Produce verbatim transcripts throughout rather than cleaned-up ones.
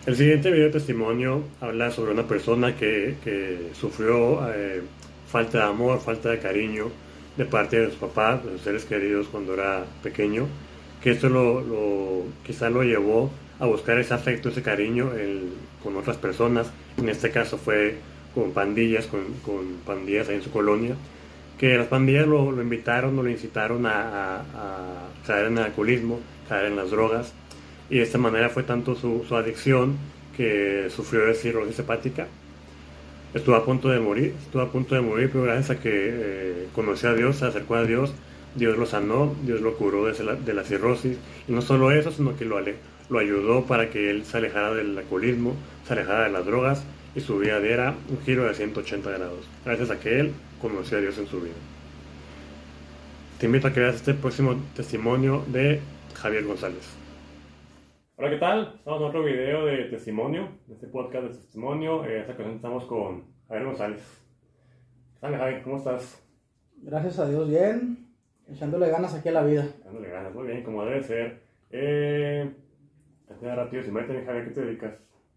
El siguiente video testimonio habla sobre una persona que, que sufrió eh, falta de amor, falta de cariño de parte de sus papás, de sus seres queridos cuando era pequeño, que esto lo, lo quizá lo llevó a buscar ese afecto, ese cariño el, con otras personas. En este caso fue con pandillas, con, con pandillas ahí en su colonia, que las pandillas lo, lo invitaron o lo incitaron a, a, a caer en el alcoholismo, caer en las drogas. Y de esta manera fue tanto su, su adicción que sufrió de cirrosis hepática. Estuvo a punto de morir, estuvo a punto de morir, pero gracias a que eh, conoció a Dios, se acercó a Dios, Dios lo sanó, Dios lo curó de la, de la cirrosis. Y no solo eso, sino que lo, ale, lo ayudó para que él se alejara del alcoholismo, se alejara de las drogas, y su vida diera un giro de ciento ochenta grados, gracias a que él conoció a Dios en su vida. Te invito a que veas este próximo testimonio de Javier González. Hola, ¿qué tal? Estamos en otro video de testimonio, de este podcast de testimonio. Eh, esta ocasión estamos con Javier González. ¿Qué tal, Javier? ¿Cómo estás? Gracias a Dios, bien. Echándole ganas aquí a la vida. Echándole ganas, muy bien, como debe ser. Eh, antes de rápido, si me entiendes, Javier, ¿qué te dedicas?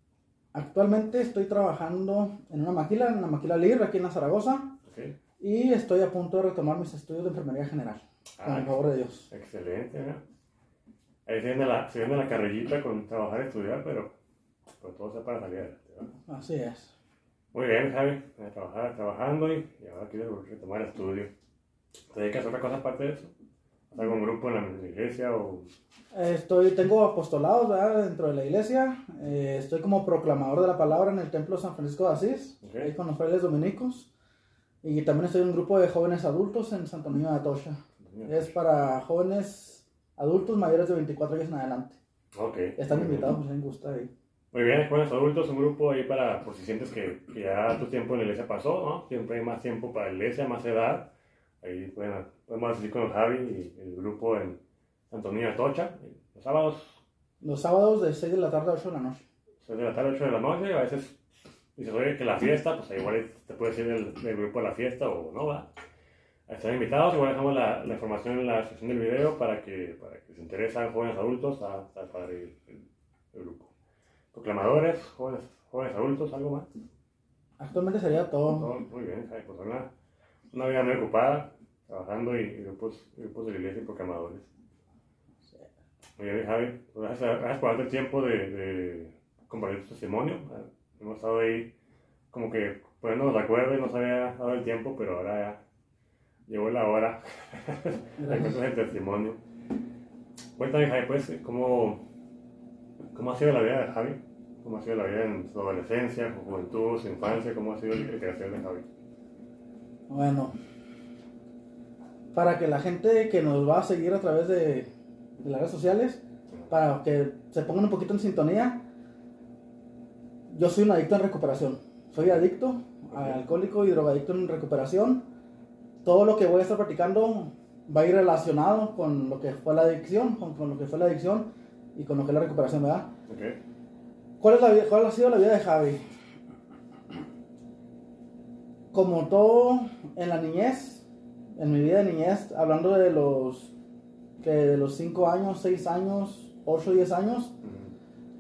Actualmente estoy trabajando en una maquila, en una maquila L I R aquí en la Zaragoza. Okay. Y estoy a punto de retomar mis estudios de enfermería general. Ah, con el favor de Dios. Excelente, ¿no? Ahí se viene la, se viene la carrerita con trabajar y estudiar, pero, pero todo sea para salir adelante, ¿no? Así es. Muy bien, Javi. Trabajar, trabajando y, y ahora quiero retomar el estudio. ¿Te dedicas a otra cosa aparte de eso? ¿Estás algún grupo en la iglesia o...? Estoy, tengo apostolados, ¿verdad?, dentro de la iglesia. Eh, estoy como proclamador de la palabra en el templo San Francisco de Asís, okay, ahí con los frailes dominicos. Y también estoy en un grupo de jóvenes adultos en Santo Niño de Atocha. Es para jóvenes adultos mayores de veinticuatro años en adelante. Ok. Están invitados, pues les gusta ahí. Muy bien, jóvenes adultos, un grupo ahí para, por si sientes que, que ya tu tiempo en la iglesia pasó, ¿no? Siempre hay más tiempo para la iglesia, más edad. Ahí pueden, podemos asistir con Javi y el grupo en Santo Niño de Atocha. Los sábados. Los sábados de seis de la tarde a ocho de la noche. seis de la tarde a ocho de la noche, a veces dices, oye, que la fiesta, pues igual te puedes ir del, del grupo a la fiesta o no, va. Están invitados, igual dejamos la, la información en la descripción del video para que, para que se interesen jóvenes adultos a estar para el, el, el grupo. Proclamadores, jóvenes, jóvenes adultos, ¿algo más? Actualmente sería todo. todo muy bien, Javi, pues una, una vida muy ocupada, trabajando y, y grupos, grupos de la iglesia y proclamadores. Sí. Muy bien, Javi, pues gracias, gracias por darte el tiempo de, de compartir tu testimonio. Hemos estado ahí como que poniéndonos de acuerdo y no se había dado el tiempo, pero ahora ya llegó la hora de contar el testimonio. Cuéntame, Javi, pues, ¿cómo, ¿cómo ha sido la vida de Javi? ¿Cómo ha sido la vida en su adolescencia, su juventud, su infancia? ¿Cómo ha sido el creación de Javi? Bueno, para que la gente que nos va a seguir a través de, de las redes sociales, para que se pongan un poquito en sintonía, yo soy un adicto en recuperación. Soy adicto, okay, alcohólico y drogadicto en recuperación. Todo lo que voy a estar practicando va a ir relacionado con lo que fue la adicción, con, con lo que fue la adicción y con lo que es la recuperación, ¿verdad? Okay. ¿Cuál, es la, ¿Cuál ha sido la vida de Javi? Como todo en la niñez, en mi vida de niñez, hablando de los que de los cinco años, seis años, ocho, diez años, uh-huh,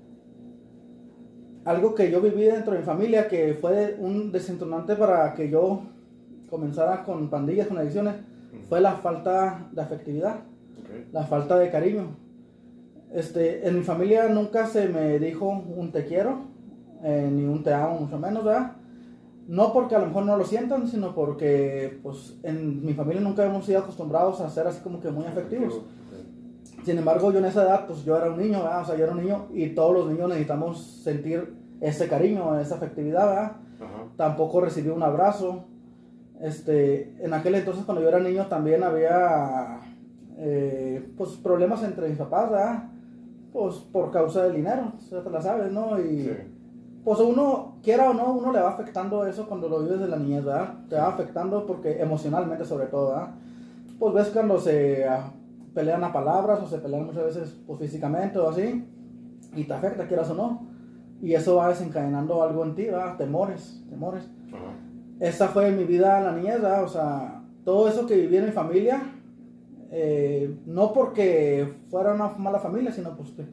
algo que yo viví dentro de mi familia que fue un desentonante para que yo comenzara con pandillas, con adicciones, uh-huh, fue la falta de afectividad, okay, la falta de cariño. Este, en mi familia nunca se me dijo un te quiero, eh, ni un te amo, mucho menos, ¿verdad? No porque a lo mejor no lo sientan, sino porque pues en mi familia nunca hemos sido acostumbrados a ser así como que muy afectivos. Okay. Sin embargo, yo en esa edad, pues yo era un niño, ¿verdad? O sea, yo era un niño y todos los niños necesitamos sentir ese cariño, esa afectividad, ¿verdad? Uh-huh. Tampoco recibí un abrazo. Este, en aquel entonces cuando yo era niño también había eh, pues problemas entre mis papás, ¿verdad? Pues por causa del dinero, o sea, te la sabes, ¿no? Y sí, pues uno, quiera o no, uno le va afectando eso cuando lo vives de la niñez, ¿verdad? Te va afectando porque emocionalmente sobre todo, ¿verdad? Pues ves cuando se uh, pelean a palabras o se pelean muchas veces pues físicamente o así y te afecta, quieras o no, y eso va desencadenando algo en ti, ¿verdad? Temores, temores. Uh-huh. Esa fue mi vida en la niñez, ¿verdad? O sea, todo eso que viví en mi familia, eh, no porque fuera una mala familia, sino pues que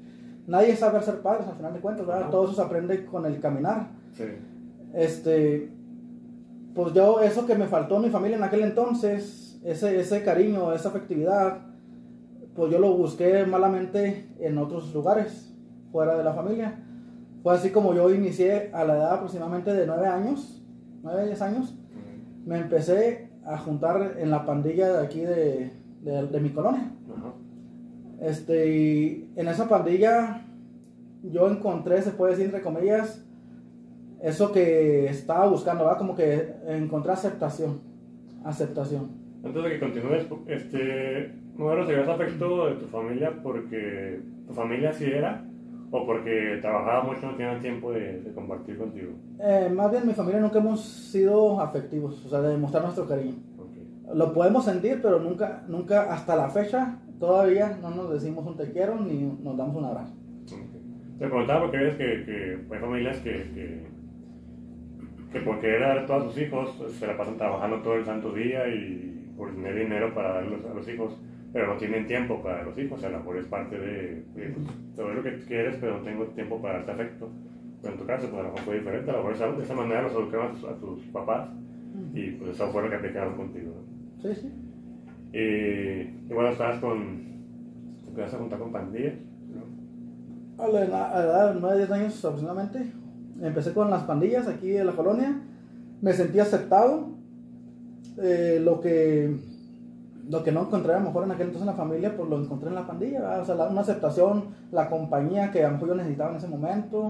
nadie sabe ser padres al final de cuentas, ¿verdad? Todo eso se aprende con el caminar. Sí. Este, pues yo, eso que me faltó en mi familia en aquel entonces, ese, ese cariño, esa afectividad, pues yo lo busqué malamente en otros lugares, fuera de la familia. Fue así como yo inicié a la edad aproximadamente de nueve años, nueve, diez años, uh-huh. Me empecé a juntar en la pandilla de aquí de, de, de mi colonia. Uh-huh. Este, y en esa pandilla yo encontré, se puede decir entre comillas, eso que estaba buscando, ¿verdad? Como que encontré aceptación, aceptación. Antes de que continúes, este, ¿no recibías afecto de tu familia porque tu familia sí era? ¿O porque trabajaba mucho, no tenía tiempo de, de compartir contigo? Eh, más bien mi familia nunca hemos sido afectivos, o sea, de demostrar nuestro cariño. Okay. Lo podemos sentir, pero nunca, nunca, hasta la fecha, todavía no nos decimos un te quiero ni nos damos un abrazo. Okay. Te preguntaba porque ves que, que hay familias que, que, que por querer dar a todos sus hijos se la pasan trabajando todo el santo día y por tener dinero para darlos a los hijos, pero no tienen tiempo para los hijos. A lo mejor es parte de, de pues, todo lo que quieres, pero no tengo tiempo para darte afecto. Pero en tu caso, pues a lo mejor fue diferente. A lo mejor esa, de esa manera los educaron a tus, a tus papás y pues eso fue lo que aplicaron contigo, ¿no? Sí, sí. Y, y bueno, estabas con, te empezaste a juntar con pandillas, ¿no? A la edad de nueve, diez años aproximadamente, empecé con las pandillas aquí en la colonia. Me sentí aceptado. Eh, lo que lo que no encontré a lo mejor en aquel entonces en la familia, pues lo encontré en la pandilla, ¿verdad? O sea, la, una aceptación, la compañía que a lo mejor yo necesitaba en ese momento.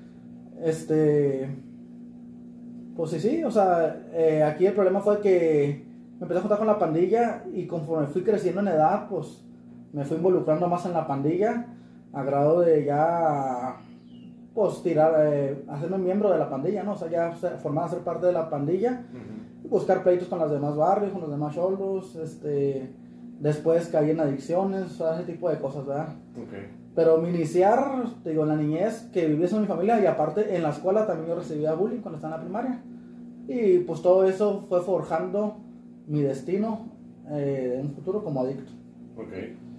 Este, pues sí, sí, o sea, eh, aquí el problema fue que me empecé a juntar con la pandilla y conforme fui creciendo en edad, pues me fui involucrando más en la pandilla, a grado de ya, pues tirar, eh, hacerme miembro de la pandilla, ¿no? O sea, ya formar a ser parte de la pandilla. Uh-huh. Buscar pleitos con los demás barrios, con los demás choldos, este, después caí en adicciones, o sea, ese tipo de cosas, ¿verdad? Okay. Pero mi iniciar, te digo, en la niñez, que viví eso en mi familia, y aparte en la escuela también yo recibía bullying cuando estaba en la primaria. Y pues todo eso fue forjando mi destino eh, en un futuro como adicto. Ok.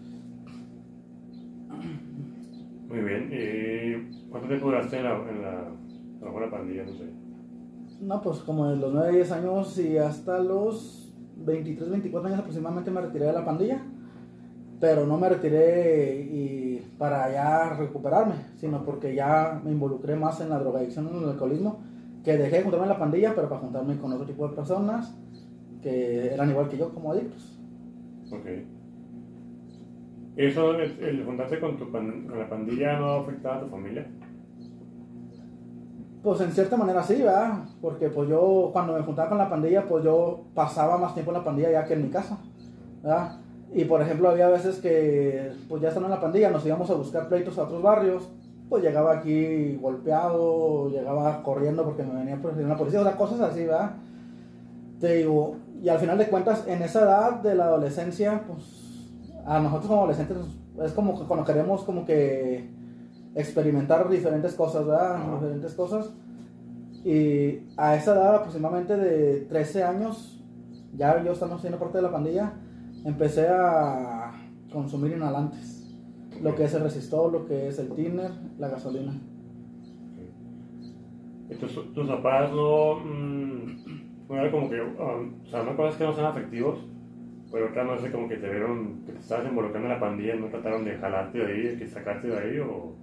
Muy bien. ¿Y cuánto tiempo duraste en la, en la, en la buena pandilla? No sé. No, pues como de los nueve, diez años y hasta los veintitrés, veinticuatro años aproximadamente me retiré de la pandilla, pero no me retiré y para ya recuperarme, sino porque ya me involucré más en la drogadicción y en el alcoholismo, que dejé de juntarme en la pandilla, pero para juntarme con otro tipo de personas que eran igual que yo como adictos. Ok. ¿Eso, el, el juntarte con, tu pan, con la pandilla no afectaba a tu familia? Pues en cierta manera sí, ¿verdad? Porque pues yo cuando me juntaba con la pandilla, pues yo pasaba más tiempo en la pandilla ya que en mi casa, ¿verdad? Y por ejemplo había veces que pues ya estando en la pandilla nos íbamos a buscar pleitos a otros barrios, pues llegaba aquí golpeado, llegaba corriendo porque me venía por la policía, o sea, cosas así, ¿verdad? Te digo, y al final de cuentas en esa edad de la adolescencia, pues a nosotros como adolescentes es como que cuando queremos como que experimentar diferentes cosas, ¿verdad? Uh-huh. Diferentes cosas. Y a esa edad aproximadamente de trece años, ya yo estando siendo parte de la pandilla, empecé a consumir inhalantes. Okay. Lo que es el resistor, lo que es el thinner, la gasolina. Okay. ¿Tus, tus papás no, mmm, no era como que, um, o sea, una cosa es que no sean afectivos, pero otra no sé, como que te vieron que te estabas involucrando en la pandilla, no trataron de jalarte de ahí, de que sacarte de ahí, o...?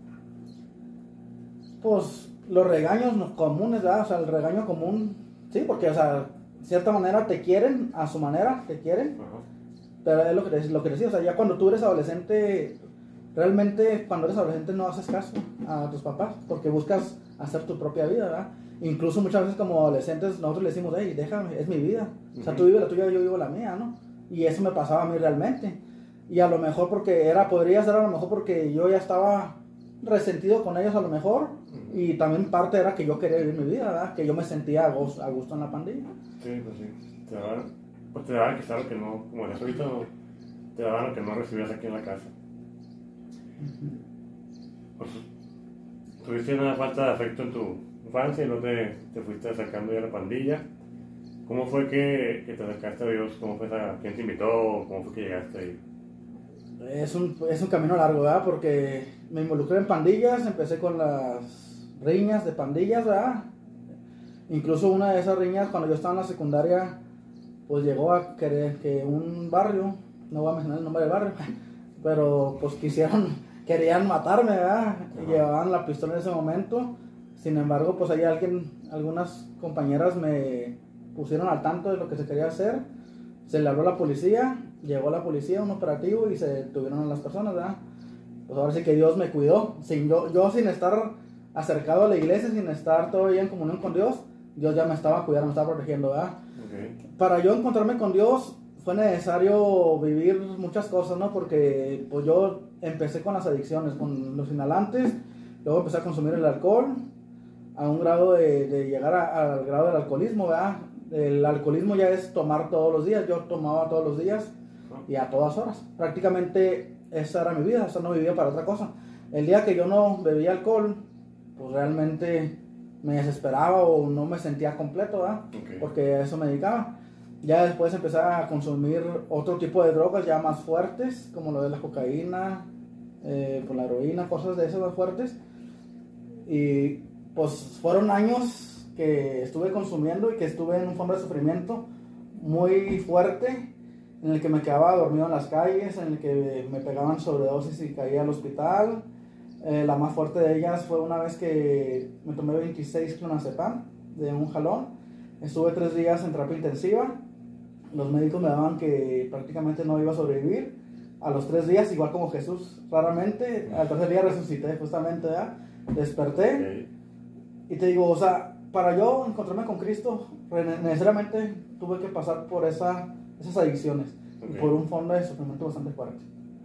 Pues los regaños comunes, ¿verdad? O sea, el regaño común, sí, porque, o sea, de cierta manera te quieren, a su manera te quieren, uh-huh. Pero es lo que, lo que decía, o sea, ya cuando tú eres adolescente, realmente cuando eres adolescente no haces caso a tus papás, porque buscas hacer tu propia vida, ¿verdad? Incluso muchas veces como adolescentes nosotros le decimos, hey, déjame, es mi vida, uh-huh. O sea, tú vives la tuya, yo vivo la mía, ¿no? Y eso me pasaba a mí realmente, y a lo mejor porque era, podría ser a lo mejor porque yo ya estaba resentido con ellos a lo mejor, uh-huh. Y también parte era que yo quería vivir mi vida, ¿verdad? Que yo me sentía a gusto, a gusto en la pandilla. Sí, pues sí, te daban, pues te daban quizás lo que no, como decías ahorita, no, te daban lo que no recibías aquí en la casa. Uh-huh. Pues tuviste una falta de afecto en tu infancia y luego te, te fuiste acercando ya a la pandilla. ¿Cómo fue que, que te acercaste a Dios? ¿Cómo fue esa, quién te invitó? ¿Cómo fue que llegaste ahí? Es un, es un camino largo, ¿verdad? Porque me involucré en pandillas, empecé con las riñas de pandillas, ¿verdad? Incluso una de esas riñas, cuando yo estaba en la secundaria, pues llegó a querer que un barrio, no voy a mencionar el nombre del barrio, pero pues quisieron, querían matarme, ¿verdad? Y llevaban la pistola en ese momento. Sin embargo, pues ahí alguien, algunas compañeras me pusieron al tanto de lo que se quería hacer. Se le habló a la policía, llegó la policía, un operativo, y se detuvieron a las personas, ¿verdad? Pues ahora sí que Dios me cuidó. Sin, yo, yo sin estar acercado a la iglesia, sin estar todavía en comunión con Dios, Dios ya me estaba cuidando, me estaba protegiendo, ¿verdad? Okay. Para yo encontrarme con Dios fue necesario vivir muchas cosas, ¿no? Porque pues yo empecé con las adicciones, con los inhalantes, luego empecé a consumir el alcohol, a un grado de, de llegar a, al grado del alcoholismo, ¿verdad? El alcoholismo ya es tomar todos los días, yo tomaba todos los días y a todas horas. Prácticamente esa era mi vida, o sea, no vivía para otra cosa. El día que yo no bebía alcohol, pues realmente me desesperaba o no me sentía completo, ¿verdad? Okay. Porque a eso me dedicaba. Ya después empecé a consumir otro tipo de drogas ya más fuertes, como lo de la cocaína, eh, pues la heroína, cosas de esas más fuertes. Y pues fueron años que estuve consumiendo y que estuve en un fondo de sufrimiento muy fuerte, en el que me quedaba dormido en las calles, en el que me pegaban sobredosis y caía al hospital. Eh, la más fuerte de ellas fue una vez que me tomé veintiséis clonazepam de un jalón. Estuve tres días en terapia intensiva. Los médicos me daban que prácticamente no iba a sobrevivir. A los tres días, igual como Jesús, raramente, al tercer día resucité justamente, ¿verdad? Desperté. Okay. Y te digo, o sea, para yo encontrarme con Cristo, necesariamente tuve que pasar por esa, esas adicciones. Okay. Y por un fondo de sufrimiento bastante fuerte.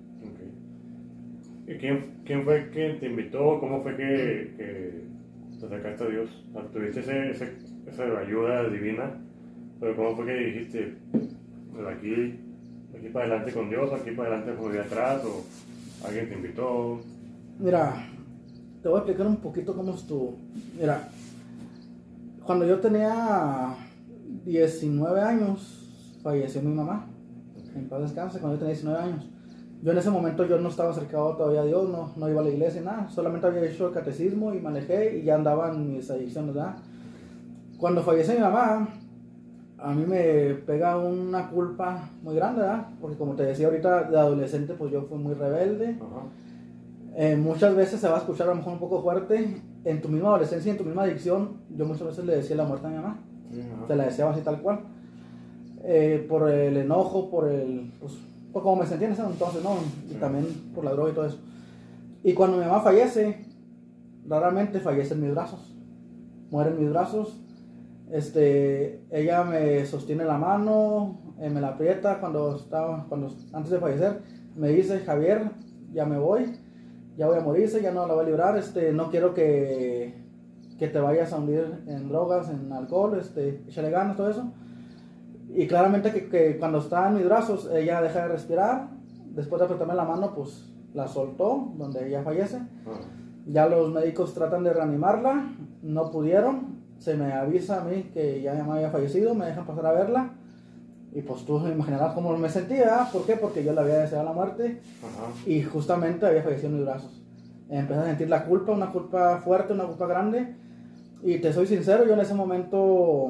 ¿Y quién, quién fue quien te invitó? ¿Cómo fue que, que te acercaste a Dios? O sea, ¿tuviste ese, ese, esa ayuda divina? Pero ¿cómo fue que dijiste, pues aquí, aquí para adelante con Dios, aquí para adelante como de atrás, o alguien te invitó? Mira, te voy a explicar un poquito cómo estuvo. Mira, cuando yo tenía diecinueve años, falleció mi mamá. Okay. En paz descanse, cuando yo tenía diecinueve años. Yo en ese momento yo no estaba acercado todavía a Dios, no, no iba a la iglesia, nada. Solamente había hecho el catecismo y me alejé y ya andaba en mis adicciones, ¿verdad? Cuando falleció mi mamá, a mí me pega una culpa muy grande, ¿verdad? Porque como te decía ahorita, de adolescente pues yo fui muy rebelde. Uh-huh. Eh, muchas veces se va a escuchar a lo mejor un poco fuerte. En tu misma adolescencia, en tu misma adicción, yo muchas veces le decía la muerte a mi mamá. Uh-huh. Te la deseaba así tal cual. Eh, por el enojo, por el... Pues, por cómo me sentía en ese entonces, ¿no? Y sí. También por la droga y todo eso. Y cuando mi mamá fallece, raramente fallece en mis brazos. Muere en mis brazos. Este, ella me sostiene la mano, eh, me la aprieta cuando estaba, cuando, antes de fallecer. Me dice, Javier, ya me voy, ya voy a morirse, ya no la voy a librar. Este, no quiero que, que te vayas a hundir en drogas, en alcohol, este, échale ganas, todo eso. Y claramente que, que cuando está en mis brazos, ella deja de respirar. Después de apretarme la mano, pues la soltó, donde ella fallece. Uh-huh. Ya los médicos tratan de reanimarla, no pudieron. Se me avisa a mí que ya me había fallecido, me dejan pasar a verla. Y pues tú imaginarás cómo me sentía. ¿Por qué? Porque yo le había deseado la muerte. Uh-huh. Y justamente había fallecido en mis brazos. Empecé a sentir la culpa, una culpa fuerte, una culpa grande. Y te soy sincero, yo en ese momento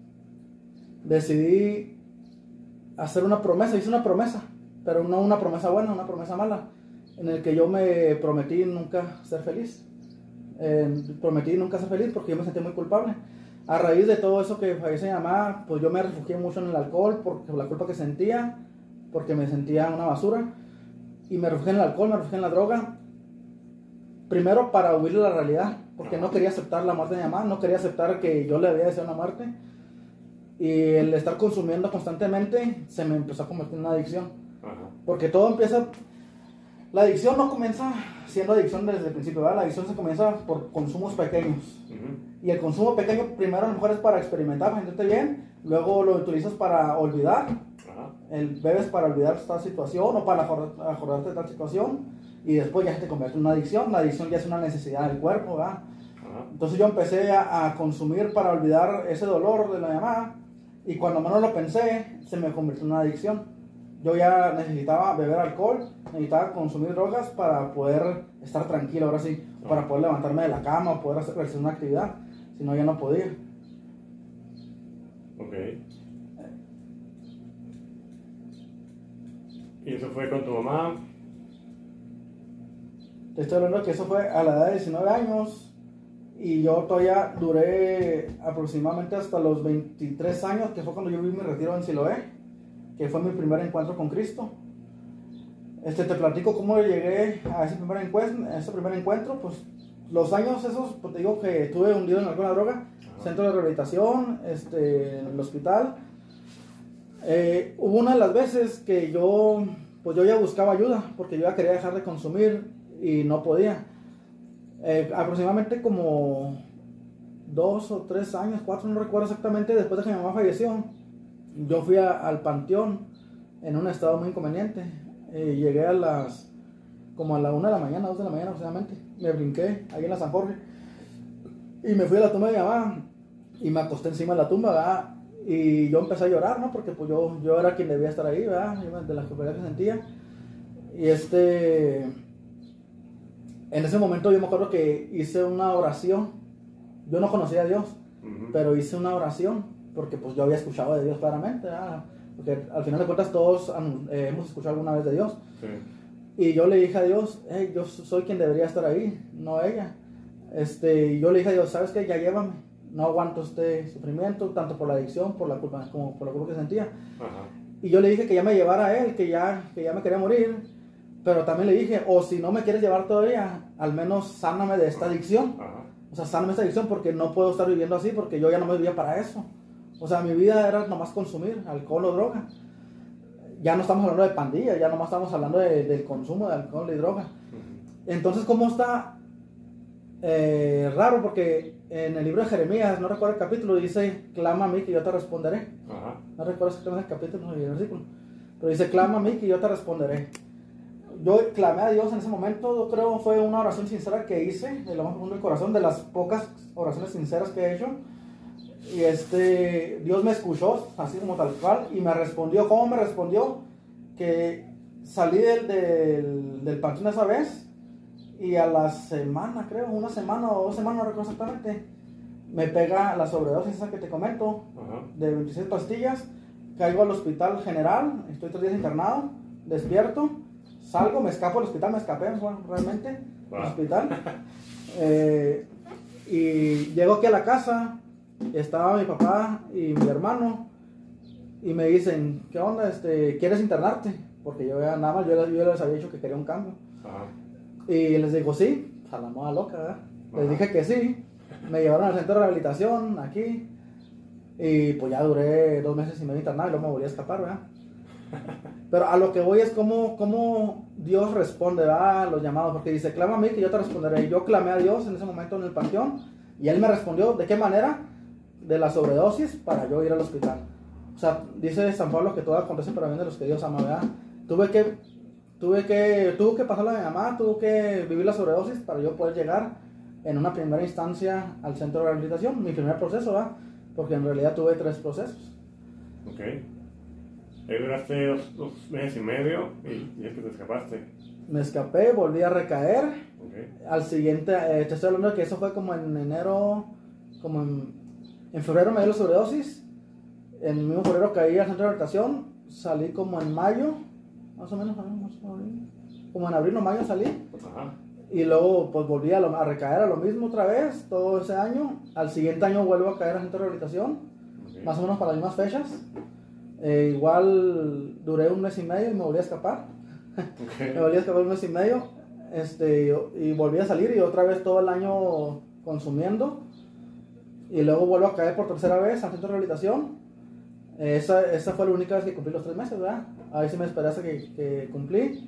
decidí hacer una promesa, hice una promesa, pero no una promesa buena, una promesa mala, en el que yo me prometí nunca ser feliz. Eh, prometí nunca ser feliz porque yo me sentí muy culpable. A raíz de todo eso que falleció mi mamá, pues yo me refugié mucho en el alcohol por la culpa que sentía, porque me sentía una basura, y me refugié en el alcohol, me refugié en la droga, primero para huir de la realidad, porque no quería aceptar la muerte de mi mamá, no quería aceptar que yo le había deseado una muerte. Y el estar consumiendo constantemente se me empezó a convertir en una adicción. Uh-huh. Porque todo empieza... La adicción no comienza siendo adicción desde el principio, ¿verdad? La adicción se comienza por consumos pequeños. Uh-huh. Y el consumo pequeño primero a lo mejor es para experimentar, para sentirte bien. Luego lo utilizas para olvidar. Uh-huh. El bebes para olvidar esta situación o para acordarte de tal situación. Y después ya se te convierte en una adicción. La adicción ya es una necesidad del cuerpo, ¿verdad? Uh-huh. Entonces yo empecé a, a consumir para olvidar ese dolor de la mamá. Y cuando menos lo pensé, se me convirtió en una adicción. yo ya necesitaba beber alcohol, necesitaba consumir drogas para poder estar tranquilo, ahora sí, uh-huh. para poder levantarme de la cama, poder hacer, hacer una actividad, si no ya no podía. Ok. ¿Y eso fue con tu mamá? Te estoy hablando que eso fue a la edad de diecinueve años y yo todavía duré aproximadamente hasta los veintitrés años, que fue cuando yo vi mi retiro en Siloé, que fue mi primer encuentro con Cristo. Este, te platico cómo llegué a ese primer encuentro, a ese primer encuentro, pues los años esos, pues te digo que estuve hundido en alguna droga, uh-huh. centro de rehabilitación, este, en el hospital. Eh, hubo una de las veces que yo, pues yo ya buscaba ayuda, porque yo ya quería dejar de consumir y no podía. Eh, aproximadamente como dos o tres años, cuatro, no recuerdo exactamente, después de que mi mamá falleció, yo fui a, al panteón en un estado muy inconveniente. Eh, llegué a las, como a la una de la mañana, dos de la mañana aproximadamente, me brinqué ahí en la San Jorge y me fui a la tumba de mi mamá y me acosté encima de la tumba, ¿verdad? Y yo empecé a llorar, ¿no? Porque pues yo, yo era quien debía estar ahí, ¿verdad? De la culpabilidad que sentía. Y este, en ese momento yo me acuerdo que hice una oración. Yo no conocía a Dios, uh-huh. pero hice una oración porque pues yo había escuchado de Dios claramente, ¿verdad? Porque al final de cuentas todos eh, hemos escuchado alguna vez de Dios. Sí. Y yo le dije a Dios, hey, yo soy quien debería estar ahí, no ella. Este, y yo le dije a Dios, ¿sabes qué? Ya llévame. No aguanto este sufrimiento, tanto por la adicción, por la culpa, como por la culpa que sentía. Ajá. Y yo le dije que ya me llevara a él, que ya, que ya me quería morir. Pero también le dije, o si no me quieres llevar todavía, al menos sáname de esta adicción. Ajá. O sea, sáname de esta adicción porque no puedo estar viviendo así, porque yo ya no me vivía para eso. O sea, mi vida era nomás consumir alcohol o droga. Ya no estamos hablando de pandillas, ya nomás estamos hablando de, del consumo de alcohol y droga. Uh-huh. Entonces, ¿cómo está? Eh, raro, porque en el libro de Jeremías, no recuerdo el capítulo, dice, clama a mí que yo te responderé. Ajá. No recuerdo exactamente el capítulo y el versículo, pero dice, clama a mí que yo te responderé. Yo clamé a Dios en ese momento, yo creo fue una oración sincera que hice, de lo más profundo del corazón, de las pocas oraciones sinceras que he hecho. Y este, Dios me escuchó, así como tal cual, y me respondió. ¿Cómo me respondió? Que salí del, del, del panteón esa vez, y a la semana, creo, una semana o dos semanas, no recuerdo exactamente, me pega la sobredosis esa que te comento, uh-huh. de veintiséis pastillas, caigo al hospital general, estoy tres días internado, despierto, salgo, me escapo del hospital, me escapé, bueno, realmente, wow. del hospital, eh, y llego aquí a la casa, estaba mi papá y mi hermano, y me dicen, ¿qué onda? Este, ¿quieres internarte? Porque yo ya nada más, yo, yo les había dicho que quería un cambio. Uh-huh. Y les digo, sí, a la moda loca, ¿verdad? Uh-huh. Les dije que sí, me llevaron al centro de rehabilitación aquí, y pues ya duré dos meses y medio internado y luego me volví a escapar, ¿verdad? Pero a lo que voy es cómo, cómo Dios responde, ¿verdad? A los llamados, porque dice, clama a mí que yo te responderé. Yo clamé a Dios en ese momento en el panteón, y Él me respondió, ¿de qué manera? De la sobredosis para yo ir al hospital. O sea, dice San Pablo que todo acontece para bien de los que Dios ama, ¿verdad? Tuve que, tuve que, tuve que pasarla a mi mamá, tuve que vivir la sobredosis para yo poder llegar en una primera instancia al centro de rehabilitación, mi primer proceso, ¿verdad? Porque en realidad tuve tres procesos. Ok. Ahí duraste dos, dos meses y medio y, y es que te escapaste. Me escapé, volví a recaer. Okay. Al siguiente, eh, te estoy hablando de que eso fue como en enero, como en, en febrero me dio la sobredosis. En el mismo febrero caí al centro de rehabilitación, salí como en mayo, más o menos, como en abril o mayo salí. Ajá. Y luego pues volví a, lo, a recaer a lo mismo otra vez, todo ese año. Al siguiente año vuelvo a caer al centro de rehabilitación, okay. más o menos para las mismas fechas. Eh, igual duré un mes y medio y me volví a escapar. Okay. me volví a escapar un mes y medio este, y volví a salir y otra vez todo el año consumiendo. Y luego vuelvo a caer por tercera vez al centro de rehabilitación. Esa, esa fue la única vez que cumplí los tres meses, ¿verdad? Ahí sí me esperé hasta que, que cumplí.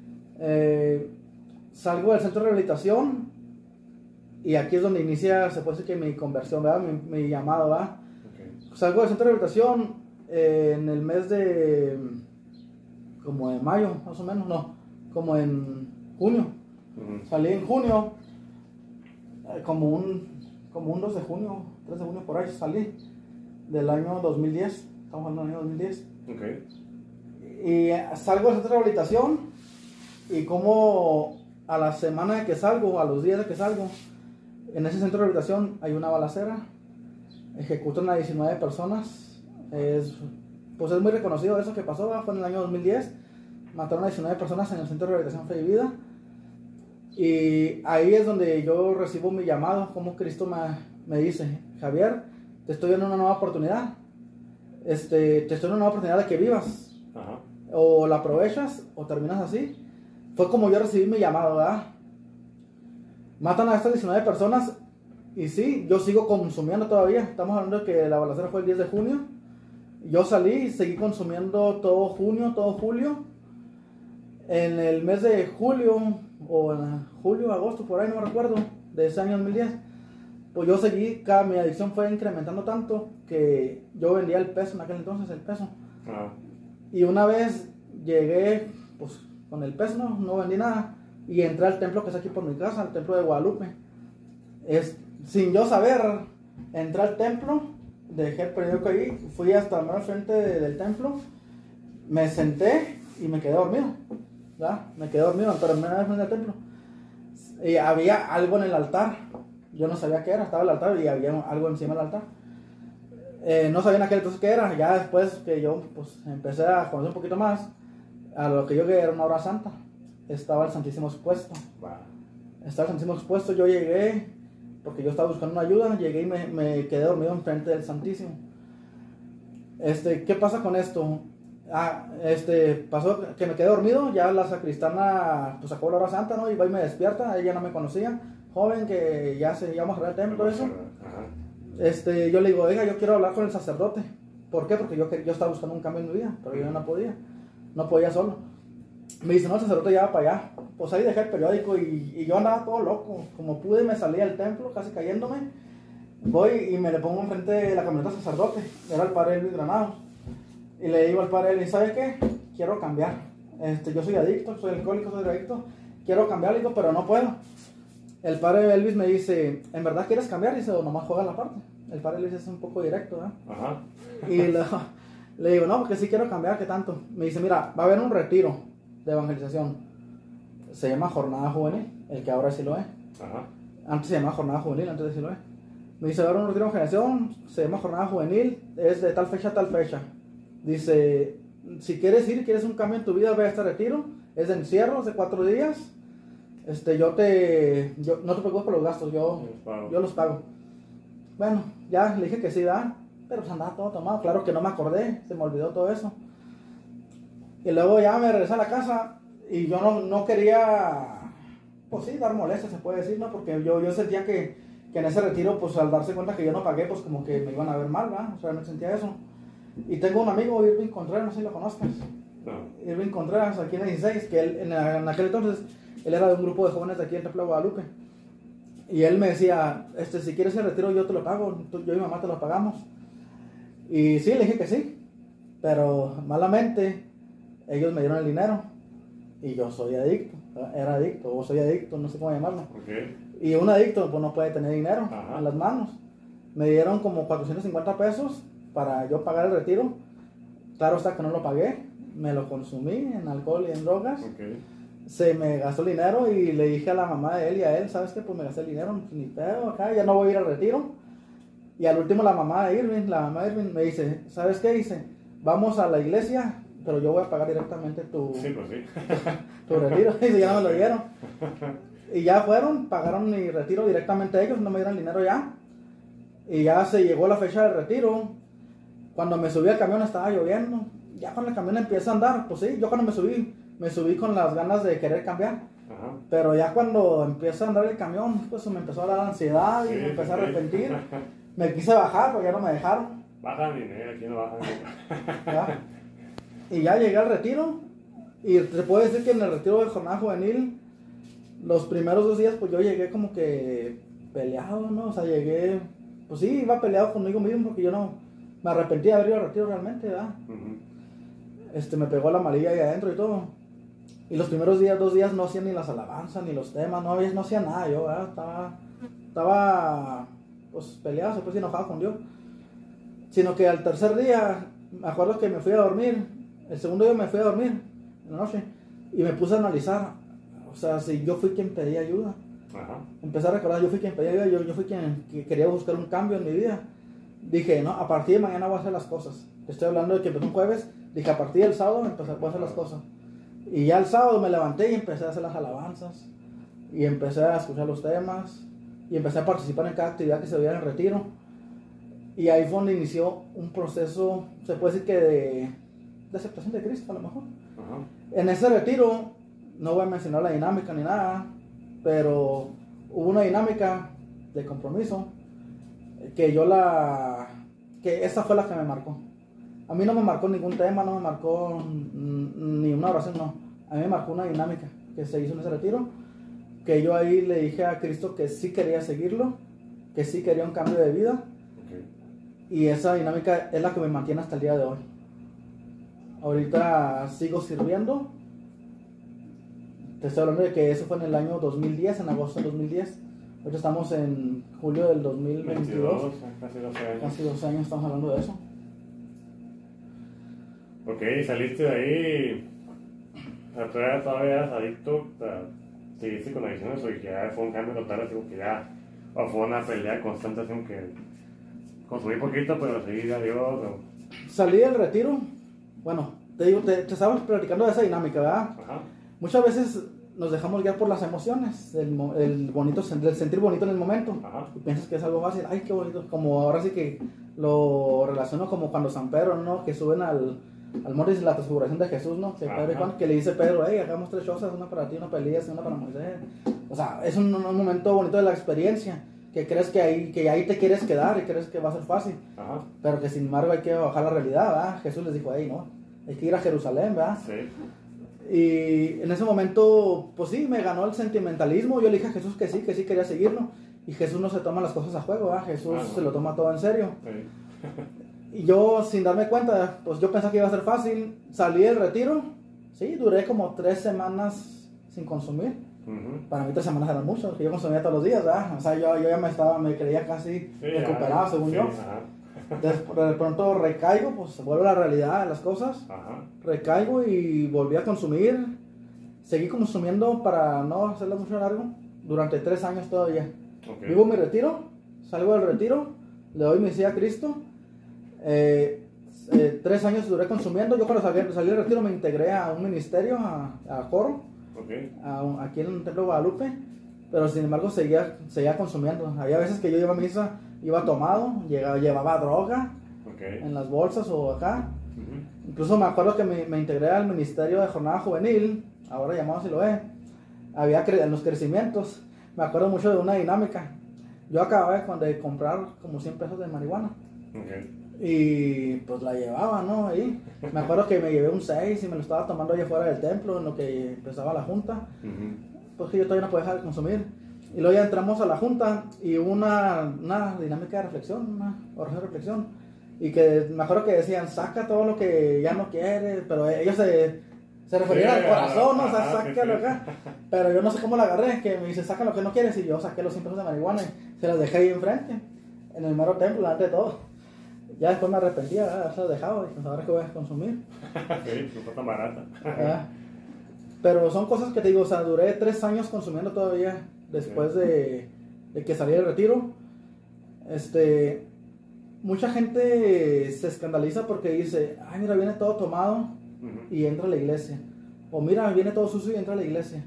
Eh, salgo del centro de rehabilitación y aquí es donde inicia, se puede decir que mi conversión, ¿verdad? Mi, mi llamado, ¿verdad? Okay. Salgo del centro de rehabilitación eh, en el mes de, como de mayo, más o menos, no, como en junio. Uh-huh. Salí en junio, eh, como un, como un dos de junio, tres de junio por ahí salí, del año dos mil diez. Estamos hablando del año dos mil diez. Okay. Y salgo del centro de rehabilitación y como a la semana de que salgo, a los días de que salgo, en ese centro de rehabilitación hay una balacera, ejecutan a diecinueve personas, es, pues es muy reconocido eso que pasó, fue en el año dos mil diez, mataron a diecinueve personas en el centro de rehabilitación Fe y Vida, y ahí es donde yo recibo mi llamado, como Cristo me, me dice, Javier, te estoy dando una nueva oportunidad, este, te estoy dando una nueva oportunidad de que vivas. Ajá. O la aprovechas o terminas así. Fue como yo recibí mi llamado, ¿verdad? Matan a estas diecinueve personas y sí, yo sigo consumiendo todavía. Estamos hablando de que la balacera fue el diez de junio. Yo salí y seguí consumiendo todo junio, todo julio. En el mes de julio o en julio, agosto, por ahí no me recuerdo, de ese año dos mil diez, pues yo seguí, cada, mi adicción fue incrementando tanto que yo vendía el peso en aquel entonces, el peso. Ah. Y una vez llegué, pues con el peso no, no vendí nada, y entré al templo que es aquí por mi casa, al templo de Guadalupe. Es, sin yo saber, entré al templo, dejé el periódico ahí, fui hasta el frente de, del templo, me senté y me quedé dormido, ¿verdad? Me quedé dormido, pero me frente del templo. Y había algo en el altar, yo no sabía qué era, estaba el altar y había algo encima del altar. Eh, no sabía en aquel entonces qué era, ya después que yo pues, empecé a conocer un poquito más, a lo que yo que era una hora santa, estaba el Santísimo expuesto. Wow. Estaba el Santísimo expuesto, yo llegué, porque yo estaba buscando una ayuda, llegué y me, me quedé dormido enfrente del Santísimo. Este, ¿qué pasa con esto? Ah, este, pasó que me quedé dormido, ya la sacristana pues sacó la hora santa, ¿no? Y va y me despierta, ella no me conocía, joven que ya se íbamos a arreglar el templo, todo eso. Ajá. Este, yo le digo, oiga, yo quiero hablar con el sacerdote. ¿Por qué? Porque yo, yo estaba buscando un cambio en mi vida, pero yo no podía, no podía solo. Me dice, no, el sacerdote ya va para allá. Pues ahí dejé el periódico y, y yo andaba todo loco. Como pude, me salí del templo, casi cayéndome. Voy y me le pongo enfrente de la camioneta al sacerdote. Era el padre Elvis Granados. Y le digo al padre Elvis, ¿sabe qué? Quiero cambiar. Este, yo soy adicto, soy alcohólico, soy adicto. Quiero cambiar, le digo, pero no puedo. El padre Elvis me dice, ¿en verdad quieres cambiar? Y dice, o nomás juega la parte. El padre Elvis es un poco directo, ¿eh? Ajá. Y le, le digo, no, porque sí quiero cambiar, ¿qué tanto? Me dice, mira, va a haber un retiro de evangelización. Se llama Jornada Juvenil, el que ahora sí lo es. Ajá. Antes se llamaba Jornada Juvenil, antes de sí lo es. Me dice, va a haber un retiro de evangelización, se llama Jornada Juvenil, es de tal fecha a tal fecha. Dice, si quieres ir, quieres un cambio en tu vida, ve a este retiro. Es de encierro, es de cuatro días. Este, yo te, yo, no te preocupes por los gastos, yo, los yo los pago. Bueno, ya le dije que sí, da, pero pues andaba todo tomado, claro que no me acordé, se me olvidó todo eso. Y luego ya me regresé a la casa y yo no, no quería, pues sí, dar molestia, se puede decir, ¿no? Porque yo, yo sentía que, que en ese retiro, pues al darse cuenta que yo no pagué, pues como que me iban a ver mal, ¿verdad? O sea, me sentía eso. Y tengo un amigo, Irving Contreras, no sé si lo conozcas. No. Irving Contreras, aquí en el dieciséis, que él, en, en aquel entonces, él era de un grupo de jóvenes de aquí en Templo de Guadalupe. Y él me decía, este, si quieres el retiro yo te lo pago, tú, yo y mi mamá te lo pagamos. Y sí, le dije que sí, pero malamente ellos me dieron el dinero y yo soy adicto, era adicto o soy adicto, no sé cómo llamarlo. Okay. Y un adicto pues no puede tener dinero. Ajá. En las manos. Me dieron como cuatrocientos cincuenta pesos para yo pagar el retiro. Claro está que no lo pagué, me lo consumí en alcohol y en drogas. Okay. Se me gastó el dinero y le dije a la mamá de él y a él, ¿sabes qué? Pues me gasté el dinero, ni pedo acá, ya no voy a ir al retiro. Y al último la mamá de Irving, la mamá de Irving me dice, ¿sabes qué? Dice, vamos a la iglesia, pero yo voy a pagar directamente tu, sí, pues sí. tu retiro. Y ya no me lo dieron. Y ya fueron, pagaron mi retiro directamente a ellos, no me dieron dinero ya. Y ya se llegó la fecha del retiro. Cuando me subí al camión estaba lloviendo. Ya cuando el camión empieza a andar, pues sí, yo cuando me subí, me subí con las ganas de querer cambiar. Ajá. Pero ya cuando empieza a andar el camión, pues me empezó a dar ansiedad y sí, me empecé sí. a arrepentir. Me quise bajar, pero ya no me dejaron. Bajan, dinero, aquí no bajan. ¿Ya? Y ya llegué al retiro. Y te puedo decir que en el retiro de Jornada Juvenil, los primeros dos días, pues yo llegué como que peleado, ¿no? O sea, llegué, pues sí, iba peleado conmigo mismo porque yo no me arrepentí de haber ido al retiro realmente, ¿verdad? Uh-huh. Este, me pegó la amarilla ahí adentro y todo. Y los primeros días, dos días, no hacía ni las alabanzas, ni los temas, no, no hacía nada yo, ¿verdad? Estaba, estaba, pues, peleado, pues, enojado con Dios. Sino que al tercer día, me acuerdo que me fui a dormir El segundo día me fui a dormir en la noche y me puse a analizar, o sea, si yo fui quien pedía ayuda. Ajá. Empecé a recordar, yo fui quien pedía ayuda, yo, yo fui quien que quería buscar un cambio en mi vida. Dije, no, a partir de mañana voy a hacer las cosas. Estoy hablando de que empezó un jueves, dije, a partir del sábado empecé, voy a hacer las cosas. Y ya el sábado me levanté y empecé a hacer las alabanzas. Y empecé a escuchar los temas. Y empecé a participar en cada actividad que se veía en el retiro. Y ahí fue donde inició un proceso, se puede decir que de, de aceptación de Cristo a lo mejor. Ajá. En ese retiro, no voy a mencionar la dinámica ni nada, pero hubo una dinámica de compromiso que yo la... que esa fue la que me marcó. A mí no me marcó ningún tema, no me marcó ni una oración, no. A mí me marcó una dinámica que se hizo en ese retiro, que yo ahí le dije a Cristo que sí quería seguirlo, que sí quería un cambio de vida. Okay. Y esa dinámica es la que me mantiene hasta el día de hoy. Ahorita sigo sirviendo. Te estoy hablando de que eso fue en el año dos mil diez, en agosto del dos mil diez. Ahorita estamos en julio del dos mil veintidós. veintidós, casi doce años. Casi doce años estamos hablando de eso. Ok, saliste de ahí, todavía, todavía eras adicto, seguiste con adicciones o ya fue un cambio total, así que ya, o fue una pelea constante, así que consumí poquito, pero seguí a Dios. O... Salí del retiro, bueno, te digo, te, te estábamos platicando de esa dinámica, ¿verdad? Ajá. Muchas veces nos dejamos guiar por las emociones, el, el bonito, el sentir bonito en el momento. Ajá. Y piensas que es algo fácil, ay, qué bonito, como ahora sí que lo relaciono como cuando San Pedro, ¿no? Que suben al... al monte de la transfiguración de Jesús, ¿no? Que, Pedro, Juan, que le dice Pedro, hey, hagamos tres cosas, una para ti, una para Elías y una para Moisés. O sea, es un, un momento bonito de la experiencia, que crees que ahí, que ahí te quieres quedar y crees que va a ser fácil. Ajá. Pero que sin embargo hay que bajar la realidad, ¿verdad? Jesús les dijo, hey, no, hay que ir a Jerusalén, ¿verdad? Sí. Y en ese momento, pues sí, me ganó el sentimentalismo. Yo le dije a Jesús que sí, que sí quería seguirlo. Y Jesús no se toma las cosas a juego, ¿verdad? Jesús ah, no. se lo toma todo en serio. Sí. Y yo, sin darme cuenta, pues yo pensaba que iba a ser fácil. Salí del retiro, sí, duré como tres semanas sin consumir. Uh-huh. Para mí tres semanas eran mucho, porque yo consumía todos los días, ¿verdad? O sea, yo, yo ya me estaba, me creía casi sí, recuperado, según sí, yo. Ajá. De, de pronto recaigo, pues vuelve a la realidad de las cosas. Ajá. Recaigo y volví a consumir. Seguí consumiendo, para no hacerlo mucho largo, durante tres años todavía. Okay. Vivo mi retiro, salgo del retiro, le doy mi sí a Cristo. Eh, eh, tres años duré consumiendo. Yo cuando salí, salí del retiro me integré a un ministerio, a, a Coro, okay. a, aquí en el Templo de Guadalupe. Pero sin embargo seguía, seguía consumiendo. Había veces que yo iba a misa, iba tomado, llegaba, llevaba droga okay. en las bolsas o acá. Uh-huh. Incluso me acuerdo que me, me integré al Ministerio de Jornada Juvenil, ahora llamado Siloé. Había cre- en los crecimientos, me acuerdo mucho de una dinámica. Yo acababa de, de comprar como cien pesos de marihuana. Okay. Y pues la llevaba, ¿no? Ahí. Me acuerdo que me llevé un seis y me lo estaba tomando allá fuera del templo, en lo que empezaba la junta. Uh-huh. Porque yo todavía no podía dejar de consumir. Y luego ya entramos a la junta y hubo una, una dinámica de reflexión, una oración de reflexión. Y que me acuerdo que decían, saca todo lo que ya no quieres, pero ellos se, se referían sí, al corazón, ¿no? O sea, sácalo acá. Pero yo no sé cómo la agarré, que me dice, saca lo que no quieres. Y yo saqué los cien pesos de marihuana y se las dejé ahí enfrente, en el mero templo, delante de todo. Ya después me arrepentía, ¿verdad? Se las dejaba y pues ahora que voy a consumir. Sí, no fue tan barata. ¿Verdad? Pero son cosas que te digo, o sea, duré tres años consumiendo todavía después de, de que salí del retiro. Este, mucha gente se escandaliza porque dice, ay, mira, viene todo tomado uh-huh. y entra a la iglesia. O mira, viene todo sucio y entra a la iglesia.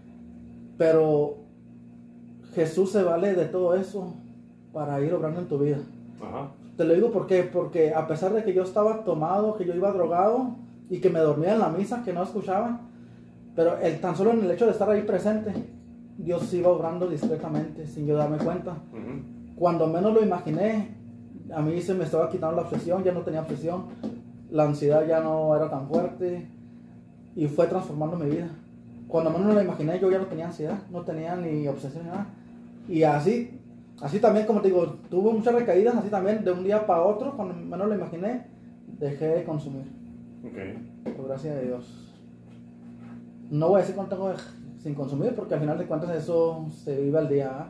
Pero Jesús se vale de todo eso para ir obrando en tu vida. Uh-huh. Te lo digo ¿por qué? Porque a pesar de que yo estaba tomado, que yo iba drogado y que me dormía en la misa, que no escuchaba, pero el, tan solo en el hecho de estar ahí presente, Dios iba obrando discretamente, sin yo darme cuenta. Uh-huh. Cuando menos lo imaginé, a mí se me estaba quitando la obsesión, ya no tenía obsesión, la ansiedad ya no era tan fuerte, y fue transformando mi vida. Cuando menos lo imaginé, yo ya no tenía ansiedad, no tenía ni obsesión ni nada. Y así, así también, como te digo, tuve muchas recaídas, así también, de un día para otro, cuando menos lo imaginé, dejé de consumir. Okay. Por gracia de Dios. No voy a decir cuánto tengo sin consumir, porque al final de cuentas eso se vive al día.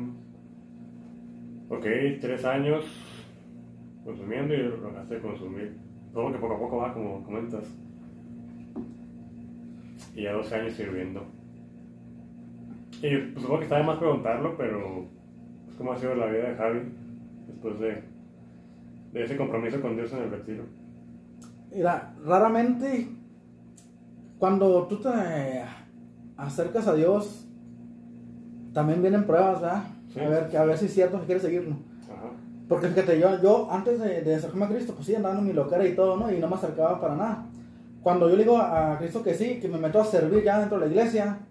Uh-huh. Ok, tres años consumiendo y lo dejaste de consumir. Todo que poco a poco va, como comentas. y ya doce años sirviendo. Y pues, supongo que está de más preguntarlo, pero pues, ¿cómo ha sido la vida de Javi después de, de ese compromiso con Dios en el retiro? Mira, raramente cuando tú te acercas a Dios también vienen pruebas, ¿verdad? Sí. A ver, a ver si es cierto que quieres seguirlo. Ajá. Porque fíjate, yo, yo antes de, de acercarme a Cristo, pues sí, andaba en mi loquera y todo, ¿no? Y no me acercaba para nada. Cuando yo le digo a Cristo que sí, que me meto a servir ya dentro de la iglesia,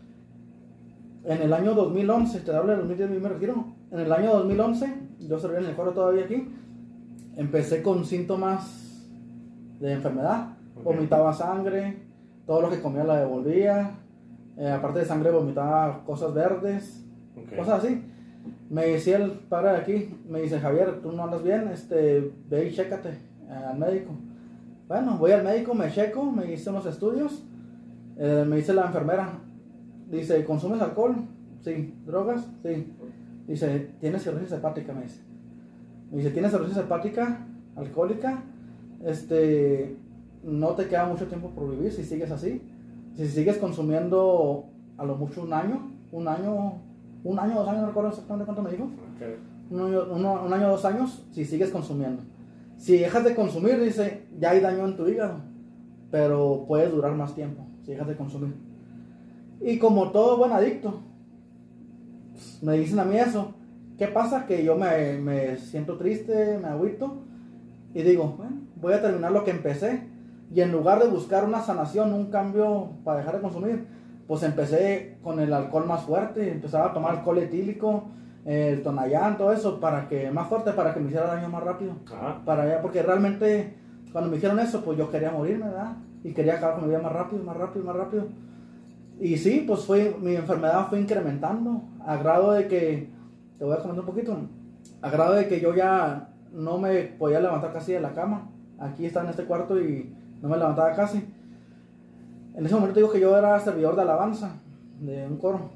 en el año dos mil once, te hablo del dos mil diez, me retiro. En el año dos mil once, yo serví en el coro todavía aquí, empecé con síntomas de enfermedad. Okay. Vomitaba sangre, todo lo que comía la devolvía, eh, aparte de sangre vomitaba cosas verdes, okay. Cosas así. Me decía el padre de aquí, me dice, Javier, tú no andas bien, este, ve y chécate eh, al médico. Bueno, voy al médico, me checo, me hice unos estudios, eh, me dice la enfermera, dice, ¿consumes alcohol? Sí. ¿Drogas? Sí. Dice, ¿tienes cirrosis hepática? Me dice. Me dice, ¿tienes cirrosis hepática alcohólica? Este, no te queda mucho tiempo por vivir si sigues así. Si sigues consumiendo a lo mucho un año, un año, un año, dos años, no recuerdo exactamente cuánto me dijo. Okay. Un año, uno, un año, dos años, si sigues consumiendo. Si dejas de consumir, dice, ya hay daño en tu hígado, pero puedes durar más tiempo si dejas de consumir. Y como todo buen adicto, pues, me dicen a mí eso. ¿Qué pasa? Que yo me, me siento triste, me agüito y digo, bueno, voy a terminar lo que empecé. Y en lugar de buscar una sanación, un cambio para dejar de consumir, pues empecé con el alcohol más fuerte. Empezaba a tomar alcohol etílico, el Tonayán, todo eso, para que más fuerte, para que me hiciera daño más rápido. Ajá. Para allá, porque realmente cuando me dijeron eso, pues yo quería morirme, ¿verdad? Y quería acabar con mi vida más rápido, más rápido, más rápido. Y sí, pues fue, mi enfermedad fue incrementando, a grado de que, te voy a comentar un poquito, a grado de que yo ya no me podía levantar casi de la cama. Aquí estaba en este cuarto y no me levantaba casi. En ese momento digo que yo era servidor de alabanza de un coro.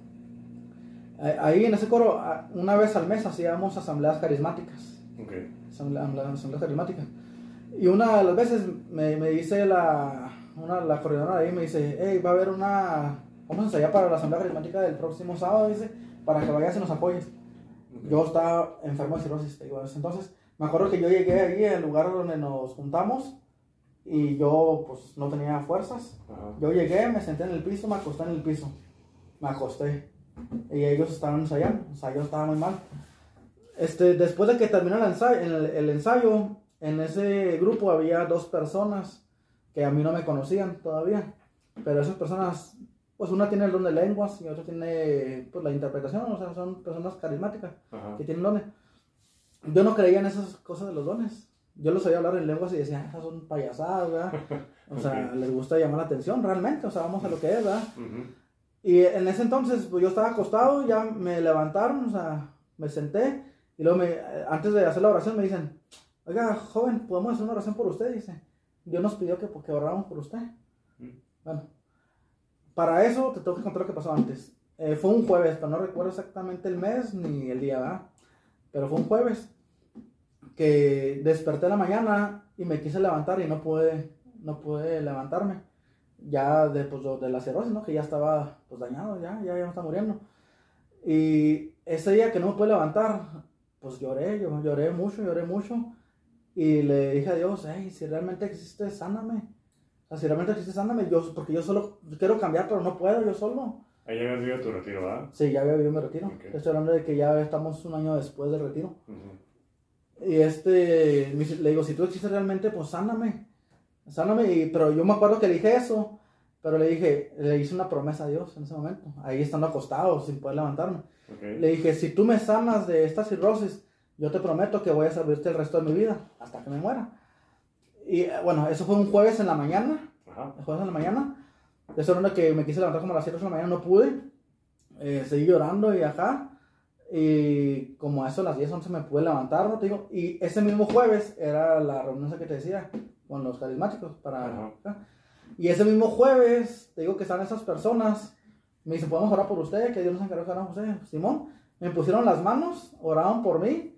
Ahí en ese coro, una vez al mes hacíamos asambleas carismáticas. Okay. Asambleas, asambleas carismáticas. Y una de las veces me, me dice la, una, la coordinadora ahí, me dice, hey, va a haber una, vamos a ensayar para la asamblea carismática del próximo sábado, dice, para que vayas y nos apoyes. Okay. Yo estaba enfermo de cirrosis, digo, entonces me acuerdo que yo llegué ahí al lugar donde nos juntamos y yo pues no tenía fuerzas. Ajá. Yo llegué, me senté en el piso, me acosté en el piso, me acosté y ellos estaban ensayando, o sea, yo estaba muy mal. Este, después de que terminó el ensayo, el, el ensayo, en ese grupo había dos personas que a mí no me conocían todavía, pero esas personas, pues una tiene el don de lenguas y otra tiene pues la interpretación, o sea, son personas carismáticas. Ajá. Que tienen dones. Yo no creía en esas cosas de los dones. Yo los oía hablar en lenguas y decía, esas son payasadas, ¿verdad? O sea, okay. Les gusta llamar la atención realmente, o sea, vamos a lo que es, ¿verdad? Uh-huh. Y en ese entonces, pues yo estaba acostado, ya me levantaron, o sea, me senté, y luego me, antes de hacer la oración me dicen, oiga, joven, ¿podemos hacer una oración por usted? Dice, Dios nos pidió que, que oráramos por usted. Uh-huh. Bueno, para eso te tengo que contar lo que pasó antes. Eh, fue un jueves, pero no recuerdo exactamente el mes ni el día, ¿verdad? Pero fue un jueves que desperté en la mañana y me quise levantar y no pude, no pude levantarme. Ya de, pues, de la cirrosis, ¿no? Que ya estaba pues, dañado, ya, ya, ya me está muriendo. Y ese día que no me pude levantar, pues lloré, yo lloré mucho, lloré mucho. Y le dije a Dios, hey, si realmente existe, sáname. O sea, si realmente existe, sáname. Yo, porque yo solo quiero cambiar, pero no puedo, yo solo. Ahí ya habías vivido tu retiro, ¿verdad? Sí, ya había vivido mi retiro. Okay. Estoy hablando de que ya estamos un año después del retiro. Uh-huh. Y este, le digo, si tú existes realmente, pues sáname. Sáname, y, pero yo me acuerdo que le dije eso, pero le dije, le hice una promesa a Dios en ese momento, ahí estando acostado, sin poder levantarme. Okay. Le dije, si tú me sanas de esta cirrosis, yo te prometo que voy a servirte el resto de mi vida, hasta que me muera. Y bueno, eso fue un jueves en la mañana, uh-huh. El jueves en la mañana. De esa hora que me quise levantar como a las siete de la mañana, no pude. Eh, seguí llorando y acá. Y como a eso a las diez, once me pude levantar, ¿no? Te digo, y ese mismo jueves era la reunión que te decía, con los carismáticos. Para acá. Y ese mismo jueves, te digo que están esas personas. Me dicen, ¿podemos orar por usted? Que Dios nos encargó que oramos por usted. Simón, me pusieron las manos, oraron por mí.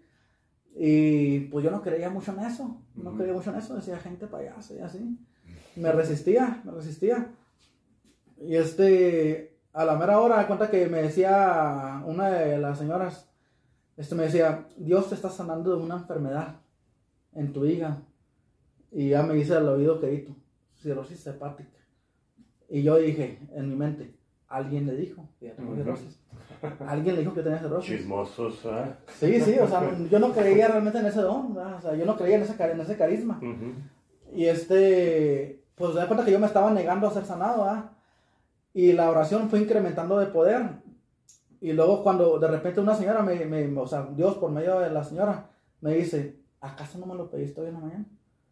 Y pues yo no creía mucho en eso. No uh-huh. creía mucho en eso. Decía gente payasa y así. Me resistía, me resistía. Y este, a la mera hora, de cuenta que me decía una de las señoras, este me decía, Dios te está sanando de una enfermedad en tu hígado. Y ya me dice al oído quedito, cirrosis hepática. Y yo dije, en mi mente, alguien le dijo que ya tengo cirrosis. Alguien le dijo que tenía cirrosis. Chismosos, ¿eh? Sí, sí, o sea, yo no creía realmente en ese don, ¿verdad? O sea, yo no creía en ese, en ese carisma. Uh-huh. Y este, pues da cuenta que yo me estaba negando a ser sanado, ¿verdad? Y la oración fue incrementando de poder. Y luego cuando de repente una señora, me, me, o sea, Dios por medio de la señora, me dice, ¿acaso no me lo pediste hoy en la mañana?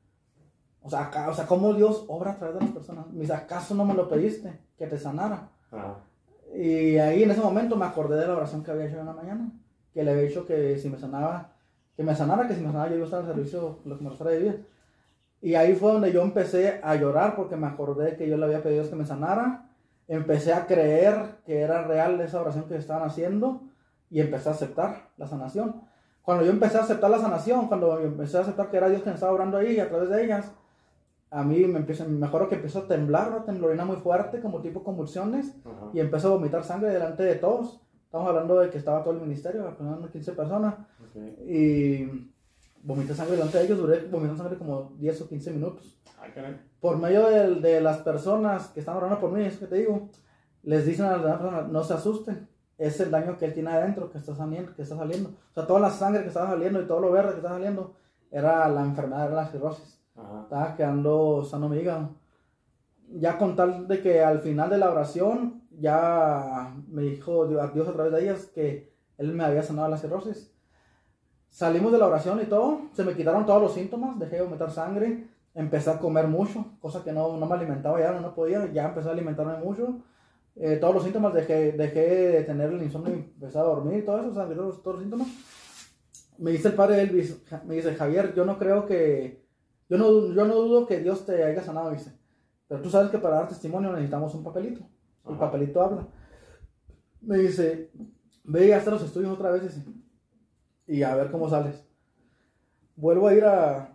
O sea, acá, o sea, ¿cómo Dios obra a través de las personas? Me dice, ¿acaso no me lo pediste? Que te sanara. Uh-huh. Y ahí en ese momento me acordé de la oración que había hecho en la mañana. Que le había dicho que si me sanaba, que me sanara, que si me sanaba yo iba a estar al servicio, lo que me restara de vida. Y ahí fue donde yo empecé a llorar porque me acordé que yo le había pedido que me sanara. Empecé a creer que era real esa oración que estaban haciendo y empecé a aceptar la sanación. Cuando yo empecé a aceptar la sanación, cuando empecé a aceptar que era Dios quien estaba obrando ahí a través de ellas, a mí me, empiezo, me acuerdo que empezó a temblar, una temblorina muy fuerte, como tipo convulsiones, uh-huh. Y empezó a vomitar sangre delante de todos. Estamos hablando de que estaba todo el ministerio, aproximadamente quince personas, okay. Y vomité sangre delante de ellos, duré vomitando sangre como diez o quince minutos. Ay, caray. Por medio de, de las personas que están orando por mí, eso que te digo, les dicen a las demás personas, no se asusten, es el daño que él tiene adentro, que está saliendo, que está saliendo. O sea, toda la sangre que estaba saliendo y todo lo verde que estaba saliendo, era la enfermedad, era la cirrosis. Ajá. Estaba quedando sano mi hígado. Ya con tal de que al final de la oración, ya me dijo Dios a través de ellas que él me había sanado la cirrosis. Salimos de la oración y todo, se me quitaron todos los síntomas, dejé de vomitar sangre, empecé a comer mucho, cosa que no, no me alimentaba ya, no, no podía, ya empecé a alimentarme mucho. Eh, todos los síntomas, dejé, dejé de tener el insomnio y empecé a dormir y todo eso, o sea, todos, todos los síntomas. Me dice el padre Elvis, me dice, Javier, yo no creo que, yo no, yo no dudo que Dios te haya sanado, dice, pero tú sabes que para dar testimonio necesitamos un papelito, el Ajá. papelito habla. Me dice, ve y hazte los estudios otra vez, dice, y a ver cómo sales. Vuelvo a ir a,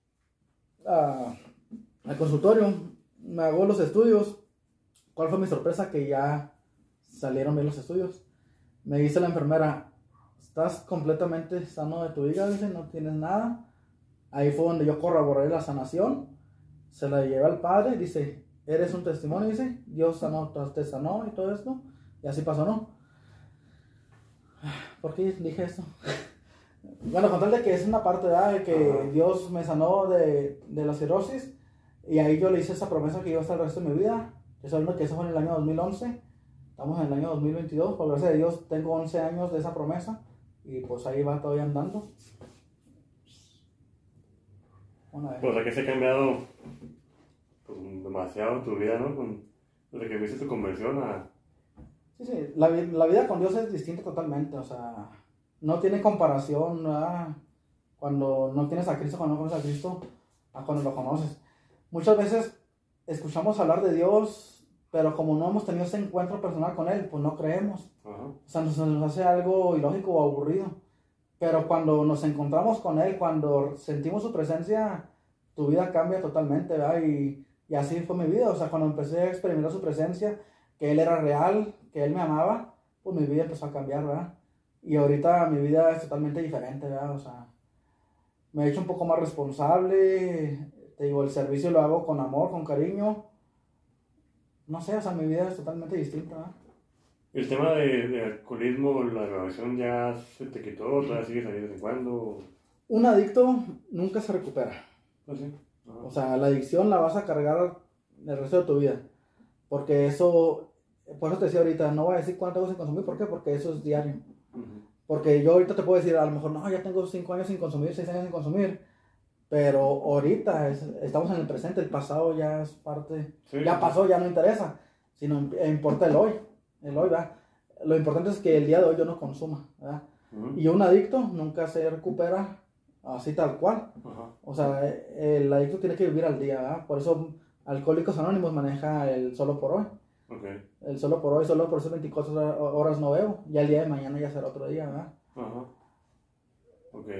a al consultorio, me hago los estudios. ¿Cuál fue mi sorpresa? Que ya salieron bien los estudios. Me dice la enfermera, estás completamente sano de tu hígado, dice, no tienes nada. Ahí fue donde yo corroboré la sanación, se la llevé al padre, dice, eres un testimonio, dice, Dios sanó, te sanó y todo esto, y así pasó, ¿no? ¿Por qué dije esto? Bueno, con tal de que es una parte, ¿verdad? De que Ajá. Dios me sanó de, de la cirrosis, y ahí yo le hice esa promesa que iba a estar el resto de mi vida. Estoy hablando que eso fue en el año dos mil once, estamos en el año dos mil veintidós, por gracia de Dios tengo once años de esa promesa, y pues ahí va todavía andando. Bueno, pues aquí se ha cambiado pues, demasiado tu vida, ¿no? Con, desde que viste tu conversión a... Sí, sí, la, la vida con Dios es distinta totalmente, o sea, no tiene comparación, ¿verdad? Cuando no tienes a Cristo, cuando no conoces a Cristo, a cuando lo conoces. Muchas veces escuchamos hablar de Dios, pero como no hemos tenido ese encuentro personal con Él, pues no creemos. Uh-huh. O sea, nos, nos hace algo ilógico o aburrido. Pero cuando nos encontramos con Él, cuando sentimos su presencia, tu vida cambia totalmente, ¿verdad? Y, y así fue mi vida. O sea, cuando empecé a experimentar su presencia, que Él era real, que Él me amaba, pues mi vida empezó a cambiar, ¿verdad? Y ahorita mi vida es totalmente diferente, ¿verdad? O sea, me he hecho un poco más responsable. Te digo, el servicio lo hago con amor, con cariño. No sé, o sea, mi vida es totalmente distinta, ¿verdad? ¿El tema de, de alcoholismo, la drogadicción ya se te quitó? ¿Todavía sigues ahí de vez en cuando? Un adicto nunca se recupera. ¿Ah, sí? O sea, la adicción la vas a cargar el resto de tu vida. Porque eso, por eso te decía ahorita, no voy a decir cuánto vas a consumir. ¿Por qué? Porque eso es diario. Uh-huh. Porque yo ahorita te puedo decir, a lo mejor, no, ya tengo cinco años sin consumir, seis años sin consumir. Pero ahorita es, estamos en el presente, el pasado ya es parte, sí, ya pasó, ya no interesa. Sino importa el hoy. El hoy, ¿verdad? Lo importante es que el día de hoy yo no consuma, ¿verdad? Uh-huh. Y un adicto nunca se recupera así tal cual. Uh-huh. O sea, el adicto tiene que vivir al día, ¿verdad? Por eso Alcohólicos Anónimos maneja el solo por hoy. Okay. El solo por hoy, solo por esas veinticuatro horas no bebo. Ya el día de mañana ya será otro día, ¿verdad? Ajá. Uh-huh. Ok.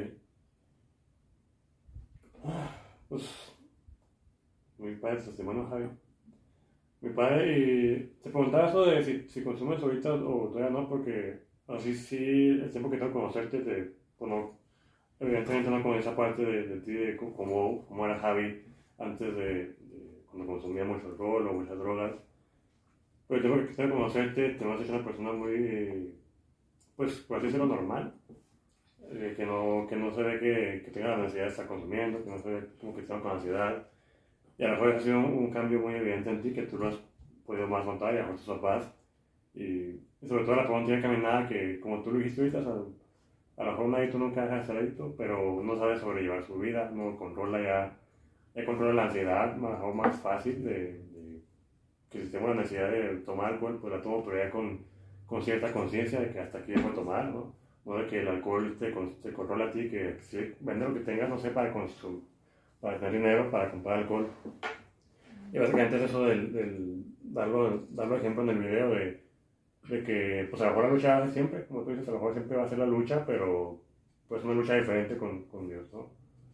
Pues, muy padre tu testimonio, Javi. Mi padre, y te preguntaba eso de si, si consumes ahorita o todavía no, porque así sí, el tiempo que tengo que conocerte, te, pues no, evidentemente no con esa parte de, de ti, de cómo, cómo era Javi antes de, de cuando consumía mucho alcohol o muchas drogas. Pero tengo que tengo que conocerte, te vas a ser una persona muy, pues por así decirlo, normal. Eh, que, no, que no se ve que, que tenga la necesidad de estar consumiendo, que no se ve como que está con ansiedad. Y a lo mejor ha sido un, un cambio muy evidente en ti que tú lo has podido más notar y a lo mejor tus papás. Y, y sobre todo la pregunta tiene encaminada que, como tú lo dijiste ahorita, o sea, a lo mejor un adicto nunca deja de ser adicto, pero no sabe sobrellevar su vida, no controla ya, ya controla la ansiedad, mejor más fácil de, de que si tengo la necesidad de tomar alcohol, pues la tomo, pero ya con, con cierta conciencia de que hasta aquí dejo de tomar, ¿no? No de que el alcohol te, te controla a ti, que si vende lo que tengas, no sé, para consumir, para tener dinero, para comprar alcohol. Y básicamente es eso del, del darlo, darlo ejemplo en el video de, de que pues a lo mejor la lucha siempre, como tú dices, a lo mejor siempre va a ser la lucha, pero pues una lucha diferente con, con Dios, ¿no?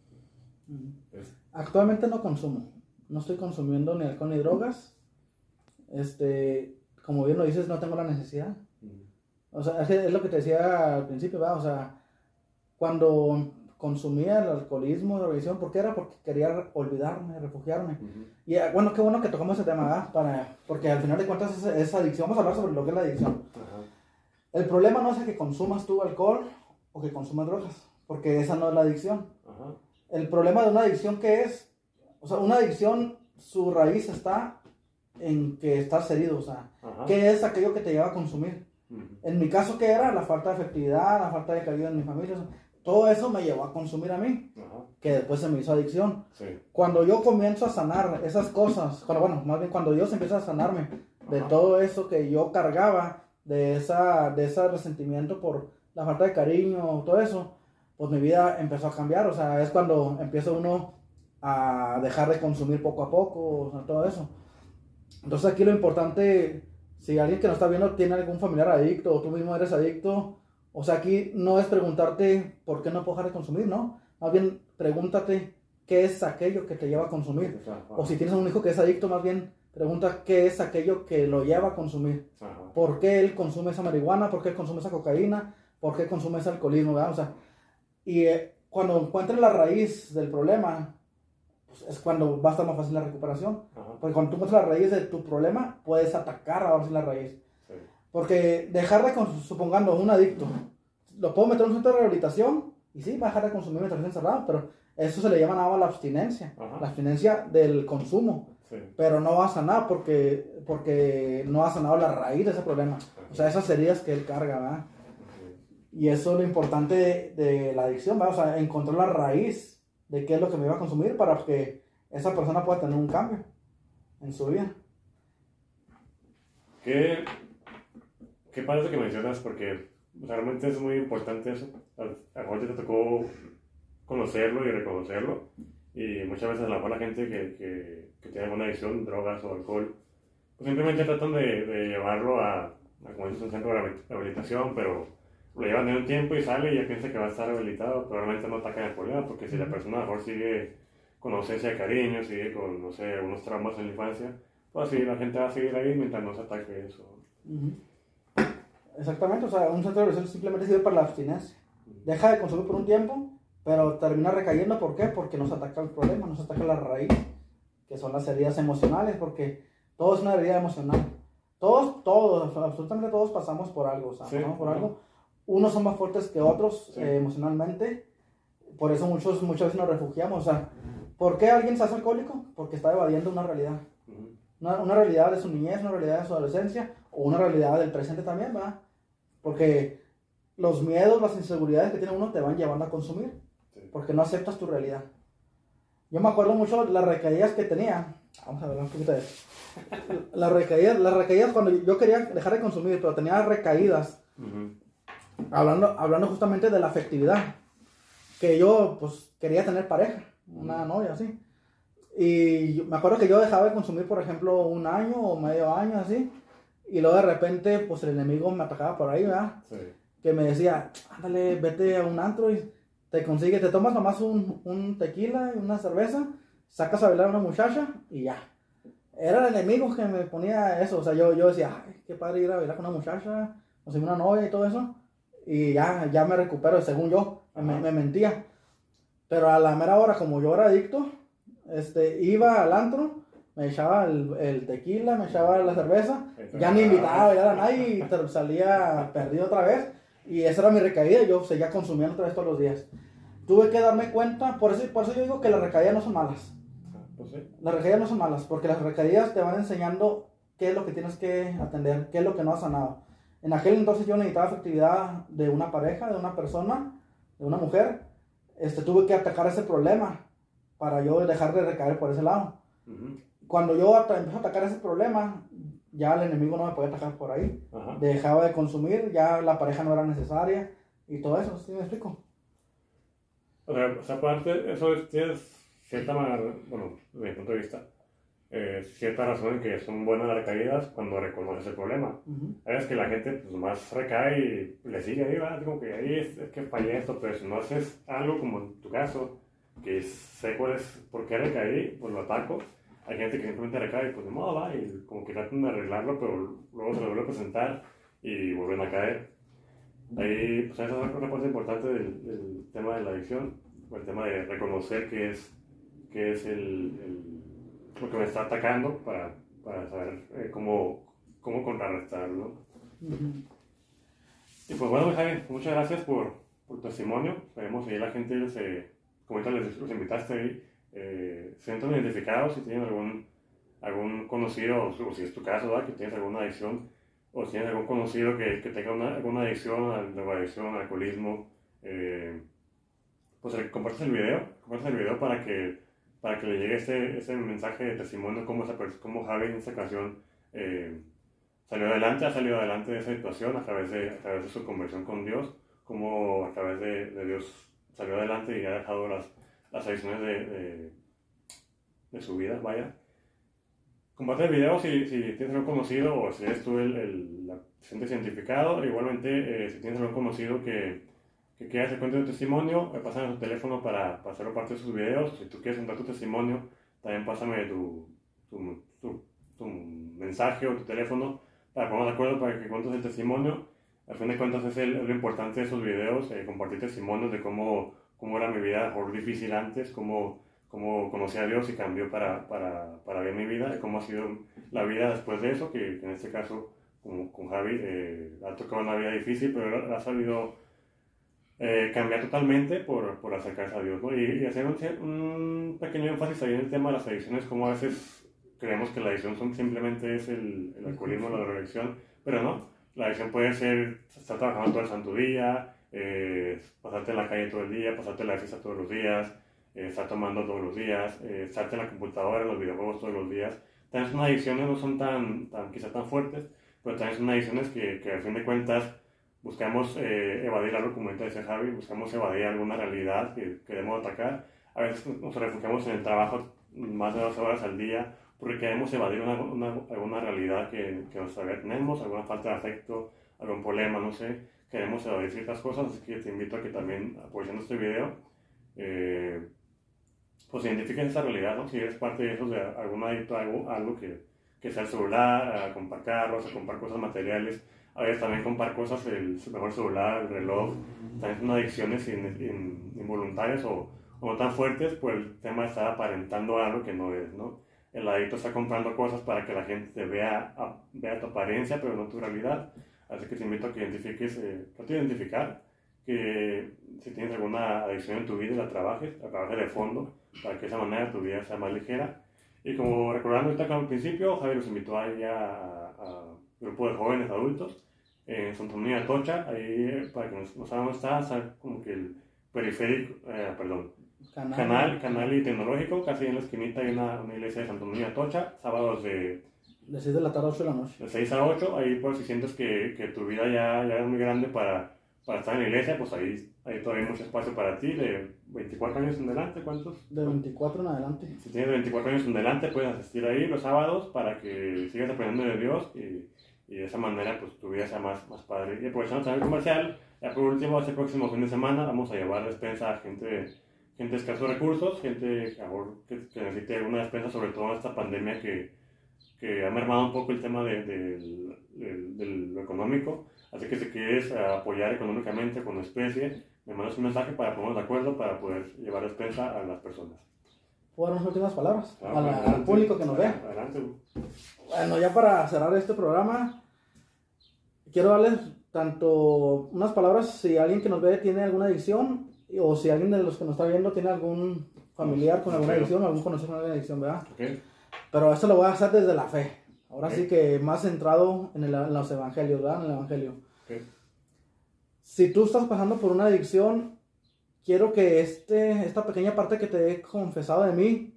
Es... Actualmente no consumo, no estoy consumiendo ni alcohol ni drogas, este, como bien lo dices, no tengo la necesidad. O sea, es, que es lo que te decía al principio, ¿verdad? O sea, cuando consumía el alcoholismo, la drogadicción, ¿por qué era? Porque quería olvidarme, refugiarme. Uh-huh. Y bueno, qué bueno que tocamos ese tema, ¿verdad? Para, porque al final de cuentas es, es adicción. Vamos a hablar sobre lo que es la adicción. Uh-huh. El problema no es que consumas tú alcohol o que consumas drogas, porque esa no es la adicción. Uh-huh. El problema de una adicción, ¿qué es? O sea, una adicción, su raíz está en que estás herido, o sea, uh-huh. ¿qué es aquello que te lleva a consumir? En mi caso, ¿qué era? La falta de efectividad, la falta de cariño en mi familia. Todo eso me llevó a consumir a mí, uh-huh. que después se me hizo adicción. Sí. Cuando yo comienzo a sanar esas cosas, cuando, bueno, más bien cuando Dios empieza a sanarme de uh-huh. todo eso que yo cargaba, de, esa, de ese resentimiento por la falta de cariño, todo eso, pues mi vida empezó a cambiar. O sea, es cuando empieza uno a dejar de consumir poco a poco, o sea, todo eso. Entonces aquí lo importante... Si alguien que nos está viendo tiene algún familiar adicto o tú mismo eres adicto, o sea, aquí no es preguntarte por qué no puedo dejar de consumir, ¿no? Más bien pregúntate qué es aquello que te lleva a consumir. Ajá. O si tienes un hijo que es adicto, más bien pregunta qué es aquello que lo lleva a consumir. Ajá. ¿Por qué él consume esa marihuana? ¿Por qué él consume esa cocaína? ¿Por qué consume ese alcoholismo? ¿Verdad? O sea, y eh, cuando encuentres la raíz del problema, pues es cuando va a estar más fácil la recuperación. Ajá. Porque cuando tú encuentras la raíz de tu problema, puedes atacar ahora sí la raíz. Sí. Porque dejar de consumir, supongando un adicto, lo puedo meter en un centro de rehabilitación y sí, va a dejar de consumir mientras esté encerrado, pero eso se le llama nada la abstinencia, Ajá. la abstinencia del consumo. Sí. Pero no va a sanar porque, porque no ha sanado la raíz de ese problema. Ajá. O sea, esas heridas que él carga, ¿verdad? Ajá. Y eso es lo importante de, de la adicción, ¿verdad? O sea, encontrar la raíz de qué es lo que me iba a consumir para que esa persona pueda tener un cambio en su vida. ¿Qué, qué pasa que mencionas? Porque realmente es muy importante eso. A lo mejor te tocó conocerlo y reconocerlo. Y muchas veces a lo mejor la gente que, que, que tiene alguna adicción, drogas o alcohol, pues simplemente tratan de, de llevarlo a, a, como dices, un centro de rehabilitación, pero lo llevan de un tiempo y sale y ya piensa que va a estar rehabilitado, pero realmente no atacan el problema, porque si la persona a lo mejor sigue con ausencia de cariño, sigue con, no sé, unos traumas en la infancia, pues así la gente va a seguir ahí mientras no se ataque eso. Uh-huh. Exactamente, o sea, un centro de rehabilitación simplemente sirve para la abstinencia. Deja de consumir por un tiempo, pero termina recayendo, ¿por qué? Porque no se ataca el problema, no se ataca la raíz, que son las heridas emocionales, porque todo es una herida emocional. Todos, todos, absolutamente todos pasamos por algo, o sea, sí, pasamos por uh-huh. algo. Unos son más fuertes que otros, sí. eh, emocionalmente, por eso muchos, muchas veces nos refugiamos. O sea, ¿por qué alguien se hace alcohólico? Porque está evadiendo una realidad. Uh-huh. Una, una realidad de su niñez, una realidad de su adolescencia, o una realidad del presente también, ¿verdad? Porque los miedos, las inseguridades que tiene uno te van llevando a consumir, sí. porque no aceptas tu realidad. Yo me acuerdo mucho de las recaídas que tenía. Vamos a ver un poquito de eso. Las recaídas, las recaídas cuando yo quería dejar de consumir, pero tenía recaídas. Uh-huh. Hablando, hablando justamente de la afectividad, que yo pues quería tener pareja, una novia así, y yo, me acuerdo que yo dejaba de consumir por ejemplo un año o medio año así, y luego de repente pues el enemigo me atacaba por ahí, ¿verdad? Sí. Que me decía, ándale, vete a un antro y te consigue, te tomas nomás un, un tequila y una cerveza, sacas a bailar a una muchacha y ya, eran enemigos que me ponía eso, o sea, yo, yo decía, ay, qué padre ir a bailar con una muchacha, conseguir una novia y todo eso, y ya, ya me recupero, según yo, me, me mentía. Pero a la mera hora, como yo era adicto, este, iba al antro, me echaba el, el tequila, me echaba la cerveza, ya ni invitaba a bailar a nadie y salía perdido otra vez. Y esa era mi recaída, yo seguía consumiendo otra vez todos los días. Tuve que darme cuenta, por eso, por eso yo digo que las recaídas no son malas. Pues sí. Las recaídas no son malas, porque las recaídas te van enseñando qué es lo que tienes que atender, qué es lo que no has sanado. En aquel entonces yo necesitaba efectividad de una pareja, de una persona, de una mujer. Este, tuve que atacar ese problema para yo dejar de recaer por ese lado. Uh-huh. Cuando yo at- empecé a atacar ese problema, ya el enemigo no me podía atacar por ahí. Uh-huh. Dejaba de consumir, ya la pareja no era necesaria y todo eso, ¿sí me explico? O sea, o sea aparte, eso es, tienes cierta, bueno, desde mi punto de vista, eh, cierta razón en que son buenas las recaídas cuando reconoces el problema. Uh-huh. Es que la gente pues más recae y le sigue ahí, ¿verdad? Como que ahí es, es que fallé esto, pero si no haces algo como en tu caso, que sé cuál es, por qué recaí, pues lo ataco. Hay gente que simplemente recae y pues de modo va, y como que tratan de arreglarlo, pero luego se lo vuelve a presentar y vuelven a caer. Ahí, pues esa es otra parte importante del, del tema de la adicción, o el tema de reconocer qué es, qué es el, el, lo que me está atacando para, para saber eh, cómo, cómo contrarrestarlo, ¿no? Uh-huh. Y pues bueno, Javi, muchas gracias por, por tu testimonio. Esperemos que la gente, se, como ahorita les, los invitaste ahí, eh, se sientan identificados si tienen algún, algún conocido, o si es tu caso, ¿verdad? Que tienes alguna adicción, o si tienes algún conocido que, que tenga una, alguna adicción, a drogadicción, alcoholismo, eh, pues compartes el video, compartes el video para que, para que le llegue ese, ese mensaje de testimonio, cómo, esa, cómo Javi en esta ocasión eh, salió adelante, ha salido adelante de esa situación a través de, a través de su conversión con Dios, cómo a través de, de Dios salió adelante y ha dejado las, las adicciones de, de, de su vida, vaya. Comparte el video si, si tienes algún conocido o si eres tú el, el la, te sientes identificado. Igualmente, eh, si tienes algún conocido que, que quiera hacer cuenta de tu testimonio, me pasan su teléfono para, para hacerlo parte de sus videos. Si tú quieres contar tu testimonio, también pásame tu, tu, tu, tu mensaje o tu teléfono para ponernos de acuerdo para que cuentes el testimonio. Al fin de cuentas es, el, es lo importante de esos videos, eh, compartir testimonios de cómo, cómo era mi vida mejor difícil antes, cómo, cómo conocí a Dios y cambió para, para, para ver mi vida, y cómo ha sido la vida después de eso, que, que en este caso, como con Javi, eh, ha tocado una vida difícil, pero ha sabido eh, cambiar totalmente por, por acercarse a Dios, ¿no? Y, y hacer un, un pequeño énfasis ahí en el tema de las adicciones, como a veces creemos que la adicción son, simplemente es el, el alcoholismo, la drogadicción, pero no. La adicción puede ser estar trabajando todo el santo día, eh, pasarte en la calle todo el día, pasarte en la fiesta todos los días, eh, estar tomando todos los días, eh, estarte en la computadora, en los videojuegos todos los días. También son adicciones, no son tan, tan quizá tan fuertes, pero también son adicciones que, que al fin de cuentas buscamos eh, evadir algo, como decía Javi, buscamos evadir alguna realidad que queremos atacar. A veces nos refugiamos en el trabajo más de doce horas al día, porque queremos evadir una, una, alguna realidad que, que nos todavía tenemos, alguna falta de afecto, algún problema, no sé, queremos evadir ciertas cosas, así que te invito a que también, aprovechando este video, eh, pues identifiques esa realidad, ¿no? Si eres parte de eso, de algún adicto a algo, algo que, que sea el celular, a comprar carros, a comprar cosas materiales, a veces también comprar cosas, el mejor celular, el reloj, también son adicciones in, in, involuntarias o, o no tan fuertes por el tema de estar aparentando algo que no es, ¿no? El adicto está comprando cosas para que la gente te vea, a, vea tu apariencia, pero no tu realidad. Así que te invito a que identifiques, eh, trate de identificar que si tienes alguna adicción en tu vida, la trabajes, la trabajes de fondo, para que de esa manera tu vida sea más ligera. Y como recordando ahorita al principio, Javi los invitó ahí a, a, a grupo de jóvenes adultos en Santa María de Atocha, ahí para que no saben dónde está, está como que el periférico, eh, perdón, Canal, canal, canal y tecnológico, casi en la esquinita hay una, una iglesia de Santa María de Atocha, sábados de... De seis de la tarde a ocho de la noche. De seis a ocho, ahí pues si sientes que, que tu vida ya, ya es muy grande para, para estar en la iglesia, pues ahí, ahí todavía hay mucho espacio para ti, de veinticuatro años en adelante, ¿cuántos? De veinticuatro en adelante. Si tienes veinticuatro años en adelante, puedes asistir ahí los sábados para que sigas aprendiendo de Dios y, y de esa manera pues tu vida sea más, más padre. Y aprovechando también el comercial, ya por último, este próximo fin de semana vamos a llevar despensa a gente... gente de escasos recursos, gente que, que necesite alguna despensa, sobre todo en esta pandemia que, que ha mermado un poco el tema de, de, de, de, de lo económico. Así que si quieres apoyar económicamente con especie, me mandas un mensaje para ponernos de acuerdo para poder llevar despensa a las personas. ¿Puedo dar unas últimas palabras Ah, a la- adelante, al público que nos ve? Adelante. Bueno, ya para cerrar este programa, quiero darles tanto unas palabras si alguien que nos ve tiene alguna adicción o si alguien de los que nos está viendo tiene algún familiar con alguna adicción o algún conocido con alguna adicción, ¿verdad? Okay. Pero esto lo voy a hacer desde la fe. Ahora Okay. sí que más centrado en, el- en los evangelios, ¿verdad? En el evangelio. Okay. Si tú estás pasando por una adicción, quiero que este, esta pequeña parte que te he confesado de mí,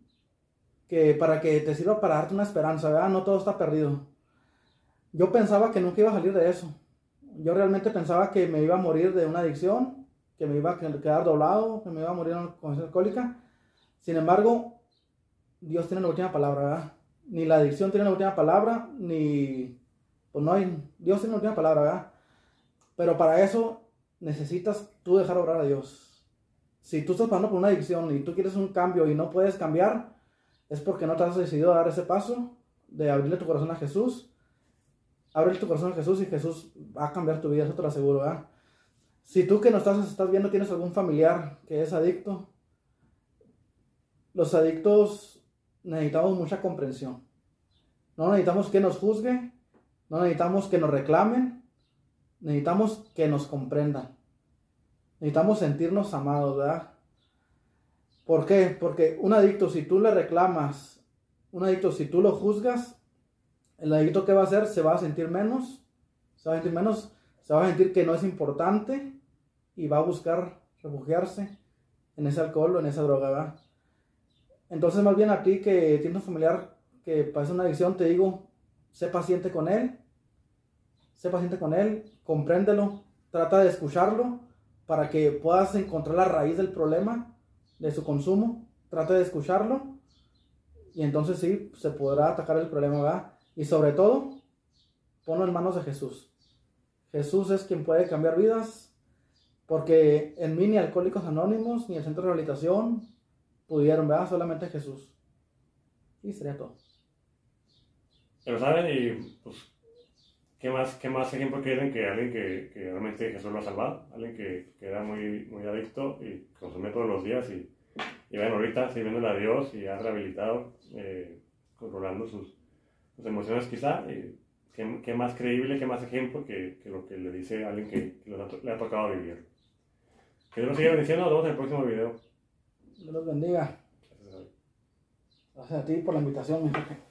que para que te sirva para darte una esperanza, ¿verdad? No todo está perdido. Yo pensaba que nunca iba a salir de eso. Yo realmente pensaba que me iba a morir de una adicción, que me iba a quedar doblado, que me iba a morir de una condición alcohólica. Sin embargo, Dios tiene la última palabra, ¿verdad? Ni la adicción tiene la última palabra, ni... Pues no hay... Dios tiene la última palabra, ¿verdad? Pero para eso necesitas tú dejar obrar a Dios. Si tú estás pasando por una adicción y tú quieres un cambio y no puedes cambiar, es porque no te has decidido a dar ese paso de abrirle tu corazón a Jesús. Ábrele tu corazón a Jesús y Jesús va a cambiar tu vida, eso te lo aseguro, ¿verdad? Si tú que nos estás, estás viendo tienes algún familiar que es adicto, los adictos necesitamos mucha comprensión. No necesitamos que nos juzgue, no necesitamos que nos reclamen, necesitamos que nos comprendan. Necesitamos sentirnos amados, ¿verdad? ¿Por qué? Porque un adicto, si tú le reclamas, un adicto, si tú lo juzgas, el adicto, ¿qué va a hacer? Se va a sentir menos, se va a sentir menos, se va a sentir que no es importante y va a buscar refugiarse en ese alcohol o en esa droga, ¿verdad? Entonces, más bien a ti que tienes un familiar que padece una adicción, te digo, sé paciente con él, sé paciente con él, compréndelo, trata de escucharlo para que puedas encontrar la raíz del problema de su consumo, trata de escucharlo y entonces sí, se podrá atacar el problema, ¿verdad? Y sobre todo, ponlo en manos de Jesús. Jesús es quien puede cambiar vidas, porque en mí ni Alcohólicos Anónimos ni el Centro de Rehabilitación pudieron, ¿verdad? Solamente Jesús. Y sería todo. Pero saben, y pues, ¿qué más, qué más ejemplo quieren que alguien que, que realmente Jesús lo ha salvado? Alguien que, que era muy, muy adicto y consume todos los días y, y bueno, ahorita sirviéndole a Dios y ha rehabilitado, eh, controlando sus, sus emociones quizá. Y ¿qué, qué más creíble, qué más ejemplo que, que lo que le dice a alguien que, que le, ha, le ha tocado vivir? Que Dios nos siga bendiciendo. Nos vemos en el próximo video. Dios los bendiga. Gracias a Dios. Gracias a ti por la invitación, mi jefe.